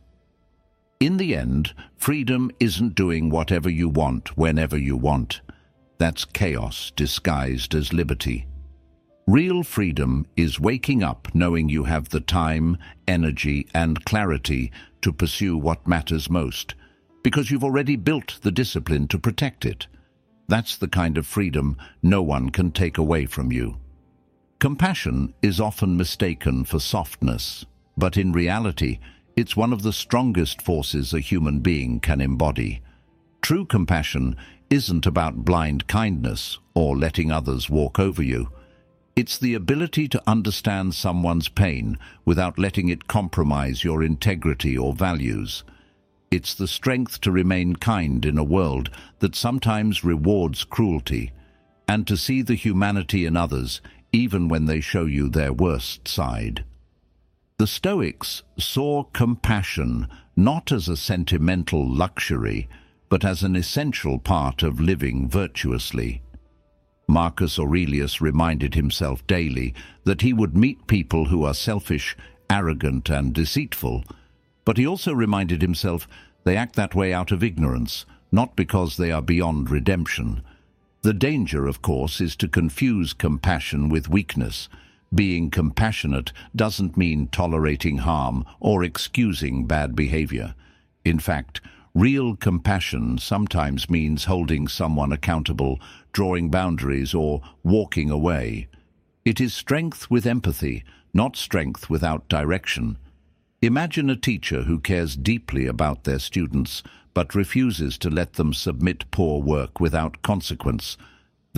In the end, freedom isn't doing whatever you want whenever you want. That's chaos disguised as liberty. Real freedom is waking up knowing you have the time, energy, and clarity to pursue what matters most, because you've already built the discipline to protect it. That's the kind of freedom no one can take away from you. Compassion is often mistaken for softness, but in reality, it's one of the strongest forces a human being can embody. True compassion isn't about blind kindness or letting others walk over you. It's the ability to understand someone's pain without letting it compromise your integrity or values. It's the strength to remain kind in a world that sometimes rewards cruelty, and to see the humanity in others even when they show you their worst side. The Stoics saw compassion not as a sentimental luxury, but as an essential part of living virtuously. Marcus Aurelius reminded himself daily that he would meet people who are selfish, arrogant, and deceitful, but he also reminded himself they act that way out of ignorance, not because they are beyond redemption. The danger, of course, is to confuse compassion with weakness. Being compassionate doesn't mean tolerating harm or excusing bad behavior. In fact, real compassion sometimes means holding someone accountable, drawing boundaries, or walking away. It is strength with empathy, not strength without direction. Imagine a teacher who cares deeply about their students, but refuses to let them submit poor work without consequence.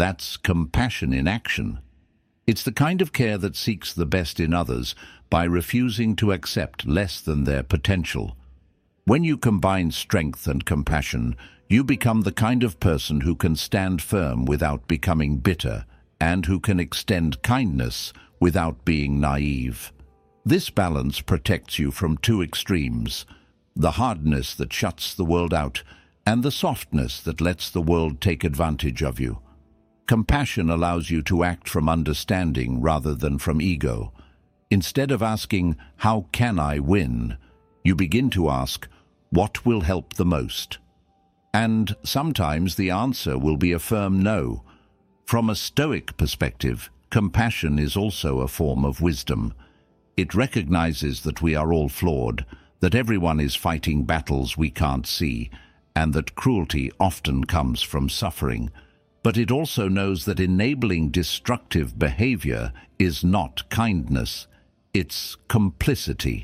That's compassion in action. It's the kind of care that seeks the best in others by refusing to accept less than their potential. When you combine strength and compassion, you become the kind of person who can stand firm without becoming bitter, and who can extend kindness without being naive. This balance protects you from two extremes: the hardness that shuts the world out, and the softness that lets the world take advantage of you. Compassion allows you to act from understanding rather than from ego. Instead of asking, "How can I win?" you begin to ask, "What will help the most?" And sometimes the answer will be a firm no. From a Stoic perspective, compassion is also a form of wisdom. It recognizes that we are all flawed, that everyone is fighting battles we can't see, and that cruelty often comes from suffering. But it also knows that enabling destructive behavior is not kindness, it's complicity.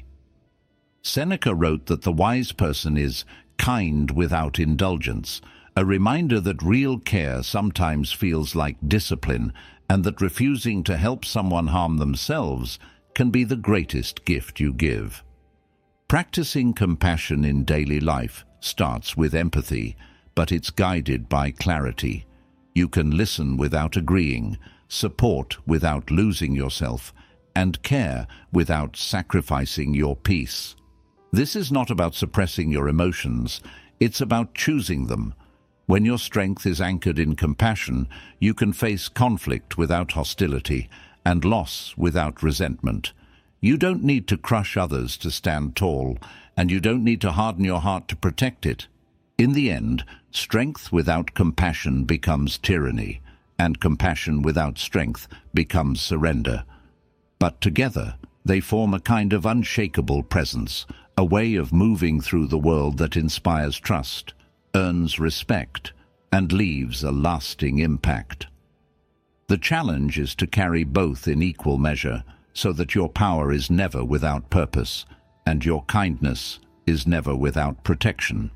Seneca wrote that the wise person is kind without indulgence, a reminder that real care sometimes feels like discipline, and that refusing to help someone harm themselves can be the greatest gift you give. Practicing compassion in daily life starts with empathy, but it's guided by clarity. You can listen without agreeing, support without losing yourself, and care without sacrificing your peace. This is not about suppressing your emotions, it's about choosing them. When your strength is anchored in compassion, you can face conflict without hostility and loss without resentment. You don't need to crush others to stand tall, and you don't need to harden your heart to protect it. In the end, strength without compassion becomes tyranny, and compassion without strength becomes surrender. But together, they form a kind of unshakable presence, a way of moving through the world that inspires trust, earns respect, and leaves a lasting impact. The challenge is to carry both in equal measure, so that your power is never without purpose, and your kindness is never without protection.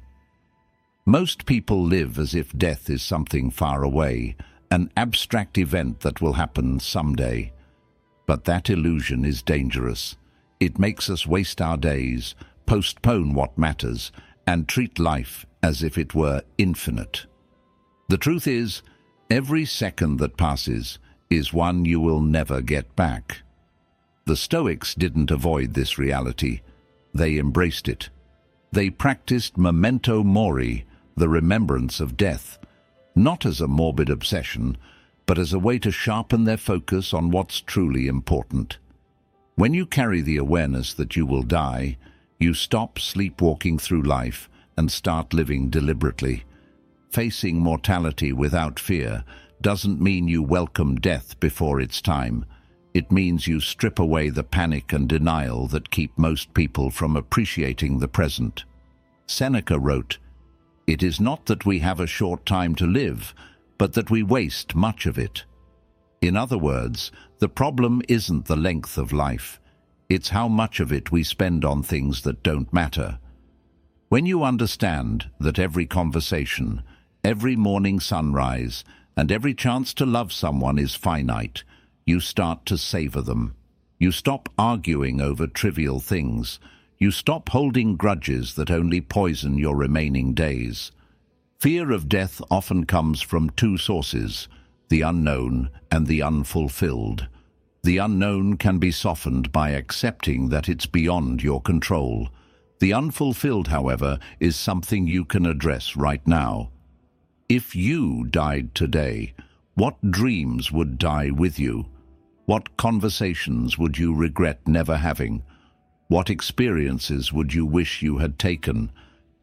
Most people live as if death is something far away, an abstract event that will happen someday. But that illusion is dangerous. It makes us waste our days, postpone what matters, and treat life as if it were infinite. The truth is, every second that passes is one you will never get back. The Stoics didn't avoid this reality. They embraced it. They practiced memento mori, the remembrance of death, not as a morbid obsession, but as a way to sharpen their focus on what's truly important. When you carry the awareness that you will die, you stop sleepwalking through life and start living deliberately. Facing mortality without fear doesn't mean you welcome death before its time. It means you strip away the panic and denial that keep most people from appreciating the present. Seneca wrote, "It is not that we have a short time to live, but that we waste much of it." In other words, the problem isn't the length of life. It's how much of it we spend on things that don't matter. When you understand that every conversation, every morning sunrise, and every chance to love someone is finite, you start to savor them. You stop arguing over trivial things. You stop holding grudges that only poison your remaining days. Fear of death often comes from two sources, the unknown and the unfulfilled. The unknown can be softened by accepting that it's beyond your control. The unfulfilled, however, is something you can address right now. If you died today, what dreams would die with you? What conversations would you regret never having? What experiences would you wish you had taken?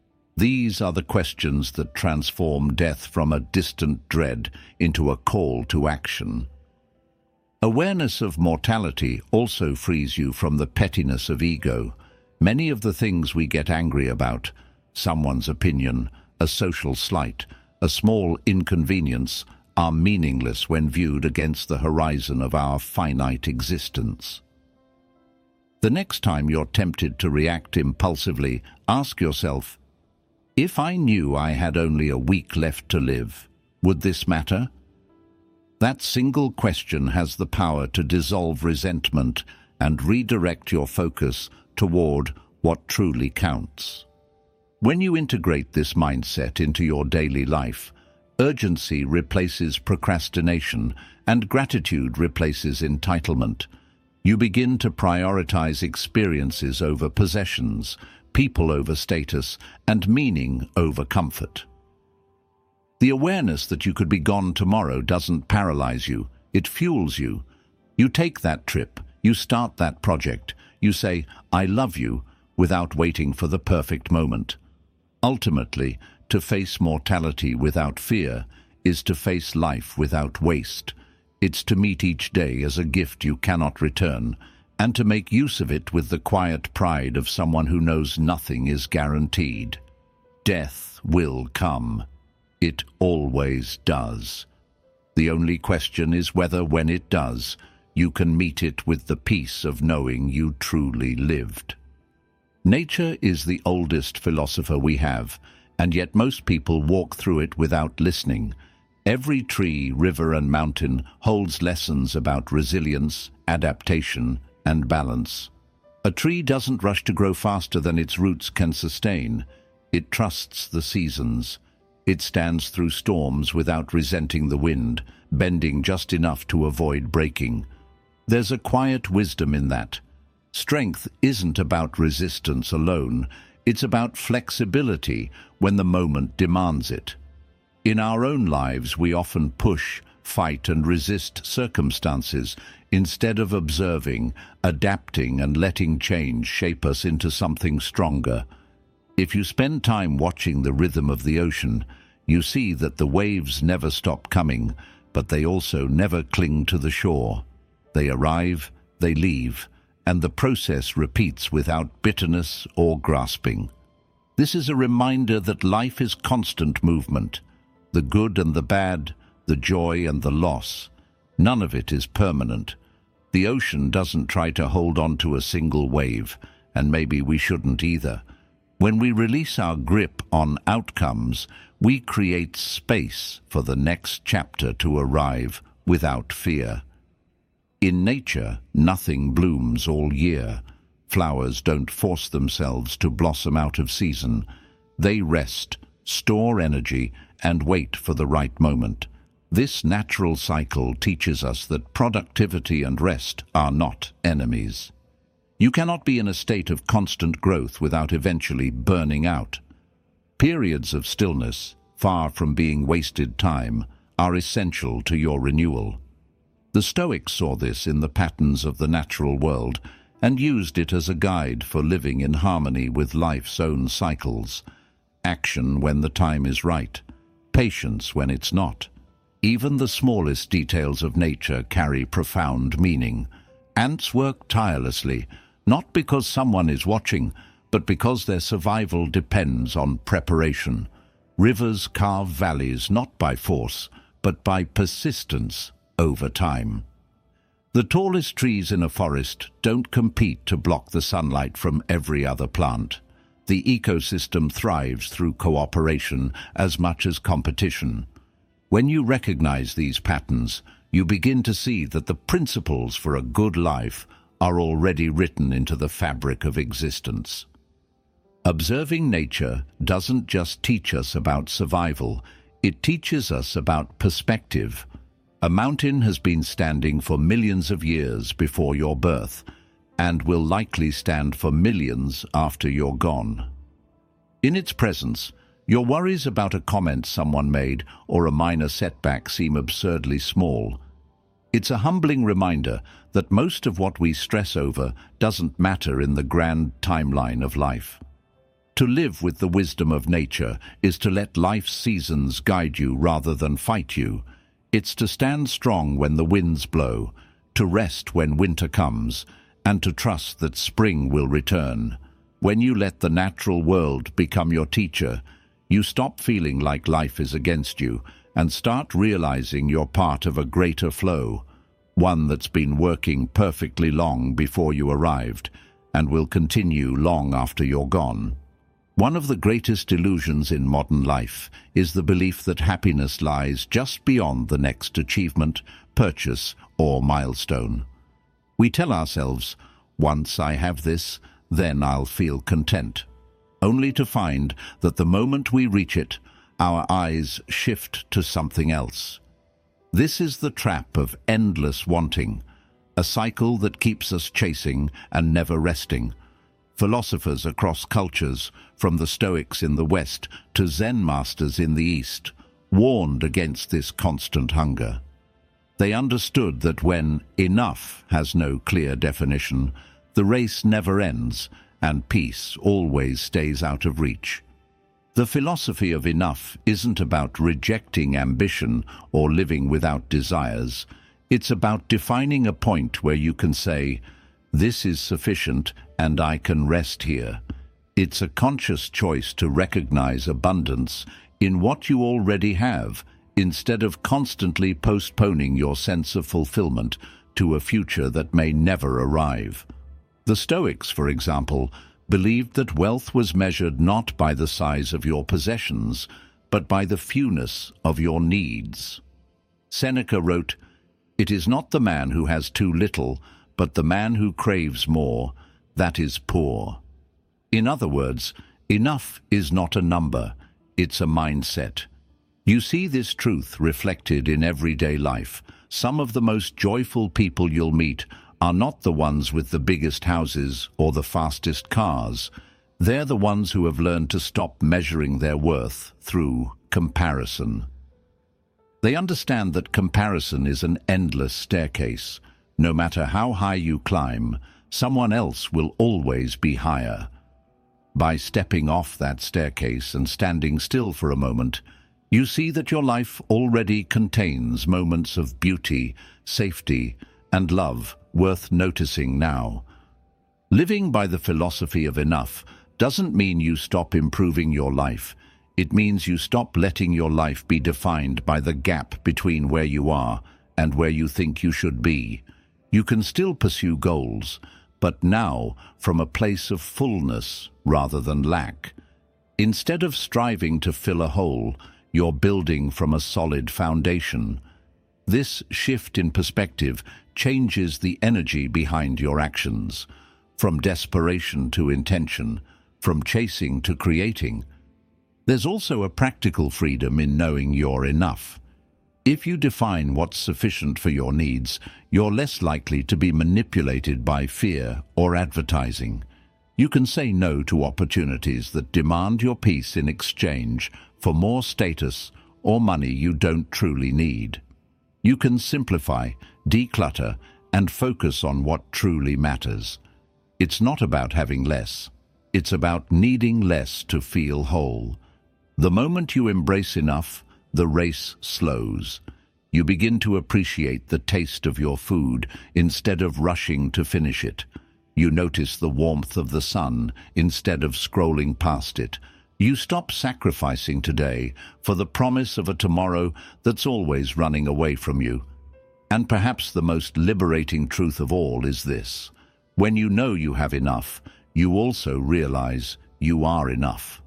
These are the questions that transform death from a distant dread into a call to action. Awareness of mortality also frees you from the pettiness of ego. Many of the things we get angry about, someone's opinion, a social slight, a small inconvenience, are meaningless when viewed against the horizon of our finite existence. The next time you're tempted to react impulsively, ask yourself, if I knew I had only a week left to live, would this matter? That single question has the power to dissolve resentment and redirect your focus toward what truly counts. When you integrate this mindset into your daily life, urgency replaces procrastination and gratitude replaces entitlement. You begin to prioritize experiences over possessions, people over status, and meaning over comfort. The awareness that you could be gone tomorrow doesn't paralyze you, it fuels you. You take that trip, you start that project, you say, "I love you," without waiting for the perfect moment. Ultimately, to face mortality without fear is to face life without waste. It's to meet each day as a gift you cannot return, and to make use of it with the quiet pride of someone who knows nothing is guaranteed. Death will come. It always does. The only question is whether, when it does, you can meet it with the peace of knowing you truly lived. Nature is the oldest philosopher we have, and yet most people walk through it without listening. Every tree, river, and mountain holds lessons about resilience, adaptation, and balance. A tree doesn't rush to grow faster than its roots can sustain. It trusts the seasons. It stands through storms without resenting the wind, bending just enough to avoid breaking. There's a quiet wisdom in that. Strength isn't about resistance alone. It's about flexibility when the moment demands it. In our own lives, we often push, fight, and resist circumstances instead of observing, adapting, and letting change shape us into something stronger. If you spend time watching the rhythm of the ocean, you see that the waves never stop coming, but they also never cling to the shore. They arrive, they leave, and the process repeats without bitterness or grasping. This is a reminder that life is constant movement. The good and the bad, the joy and the loss. None of it is permanent. The ocean doesn't try to hold on to a single wave, and maybe we shouldn't either. When we release our grip on outcomes, we create space for the next chapter to arrive without fear. In nature, nothing blooms all year. Flowers don't force themselves to blossom out of season. They rest, store energy, and wait for the right moment. This natural cycle teaches us that productivity and rest are not enemies. You cannot be in a state of constant growth without eventually burning out. Periods of stillness, far from being wasted time, are essential to your renewal. The Stoics saw this in the patterns of the natural world and used it as a guide for living in harmony with life's own cycles. Action when the time is right, patience when it's not. Even the smallest details of nature carry profound meaning. Ants work tirelessly, not because someone is watching, but because their survival depends on preparation. Rivers carve valleys not by force, but by persistence over time. The tallest trees in a forest don't compete to block the sunlight from every other plant. The ecosystem thrives through cooperation as much as competition. When you recognize these patterns, you begin to see that the principles for a good life are already written into the fabric of existence. Observing nature doesn't just teach us about survival, it teaches us about perspective. A mountain has been standing for millions of years before your birth, and will likely stand for millions after you're gone. In its presence, your worries about a comment someone made or a minor setback seem absurdly small. It's a humbling reminder that most of what we stress over doesn't matter in the grand timeline of life. To live with the wisdom of nature is to let life's seasons guide you rather than fight you. It's to stand strong when the winds blow, to rest when winter comes, and to trust that spring will return. When you let the natural world become your teacher, you stop feeling like life is against you and start realizing you're part of a greater flow, one that's been working perfectly long before you arrived and will continue long after you're gone. One of the greatest illusions in modern life is the belief that happiness lies just beyond the next achievement, purchase, or milestone. We tell ourselves, once I have this, then I'll feel content, only to find that the moment we reach it, our eyes shift to something else. This is the trap of endless wanting, a cycle that keeps us chasing and never resting. Philosophers across cultures, from the Stoics in the West to Zen masters in the East, warned against this constant hunger. They understood that when enough has no clear definition, the race never ends and peace always stays out of reach. The philosophy of enough isn't about rejecting ambition or living without desires. It's about defining a point where you can say, "This is sufficient and I can rest here." It's a conscious choice to recognize abundance in what you already have, instead of constantly postponing your sense of fulfillment to a future that may never arrive. The Stoics, for example, believed that wealth was measured not by the size of your possessions, but by the fewness of your needs. Seneca wrote, "It is not the man who has too little, but the man who craves more, that is poor." In other words, enough is not a number, it's a mindset. You see this truth reflected in everyday life. Some of the most joyful people you'll meet are not the ones with the biggest houses or the fastest cars. They're the ones who have learned to stop measuring their worth through comparison. They understand that comparison is an endless staircase. No matter how high you climb, someone else will always be higher. By stepping off that staircase and standing still for a moment, you see that your life already contains moments of beauty, safety, and love worth noticing now. Living by the philosophy of enough doesn't mean you stop improving your life. It means you stop letting your life be defined by the gap between where you are and where you think you should be. You can still pursue goals, but now from a place of fullness rather than lack. Instead of striving to fill a hole, you're building from a solid foundation. This shift in perspective changes the energy behind your actions, from desperation to intention, from chasing to creating. There's also a practical freedom in knowing you're enough. If you define what's sufficient for your needs, you're less likely to be manipulated by fear or advertising. You can say no to opportunities that demand your peace in exchange for more status or money you don't truly need. You can simplify, declutter, and focus on what truly matters. It's not about having less. It's about needing less to feel whole. The moment you embrace enough, the race slows. You begin to appreciate the taste of your food instead of rushing to finish it. You notice the warmth of the sun instead of scrolling past it. You stop sacrificing today for the promise of a tomorrow that's always running away from you. And perhaps the most liberating truth of all is this: when you know you have enough, you also realize you are enough.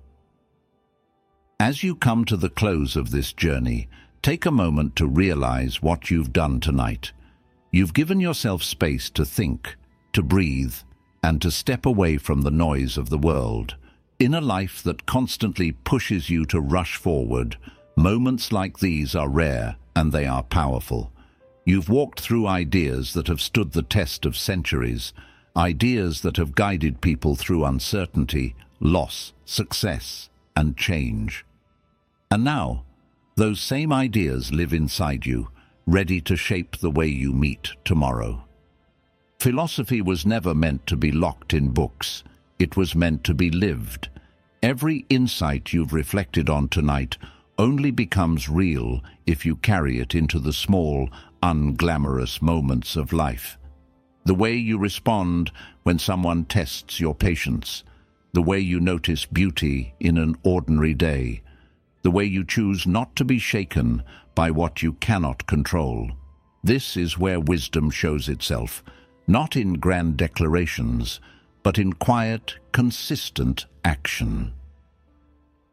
As you come to the close of this journey, take a moment to realize what you've done tonight. You've given yourself space to think, to breathe, and to step away from the noise of the world. In a life that constantly pushes you to rush forward, moments like these are rare and they are powerful. You've walked through ideas that have stood the test of centuries, ideas that have guided people through uncertainty, loss, success, and change. And now, those same ideas live inside you, ready to shape the way you meet tomorrow. Philosophy was never meant to be locked in books. It was meant to be lived. Every insight you've reflected on tonight only becomes real if you carry it into the small, unglamorous moments of life. The way you respond when someone tests your patience, the way you notice beauty in an ordinary day, the way you choose not to be shaken by what you cannot control. This is where wisdom shows itself, not in grand declarations, but in quiet, consistent action.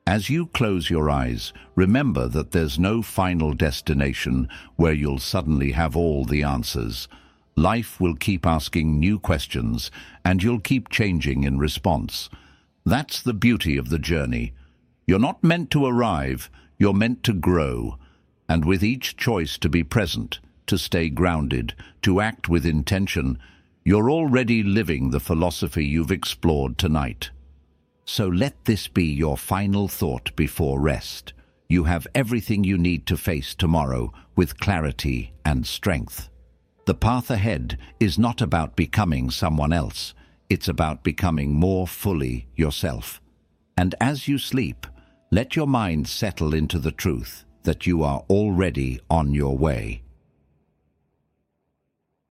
As you close your eyes, remember that there's no final destination where you'll suddenly have all the answers. Life will keep asking new questions, and you'll keep changing in response. That's the beauty of the journey. You're not meant to arrive, you're meant to grow. And with each choice to be present, to stay grounded, to act with intention, you're already living the philosophy you've explored tonight. So let this be your final thought before rest. You have everything you need to face tomorrow with clarity and strength. The path ahead is not about becoming someone else. It's about becoming more fully yourself. And as you sleep, let your mind settle into the truth that you are already on your way.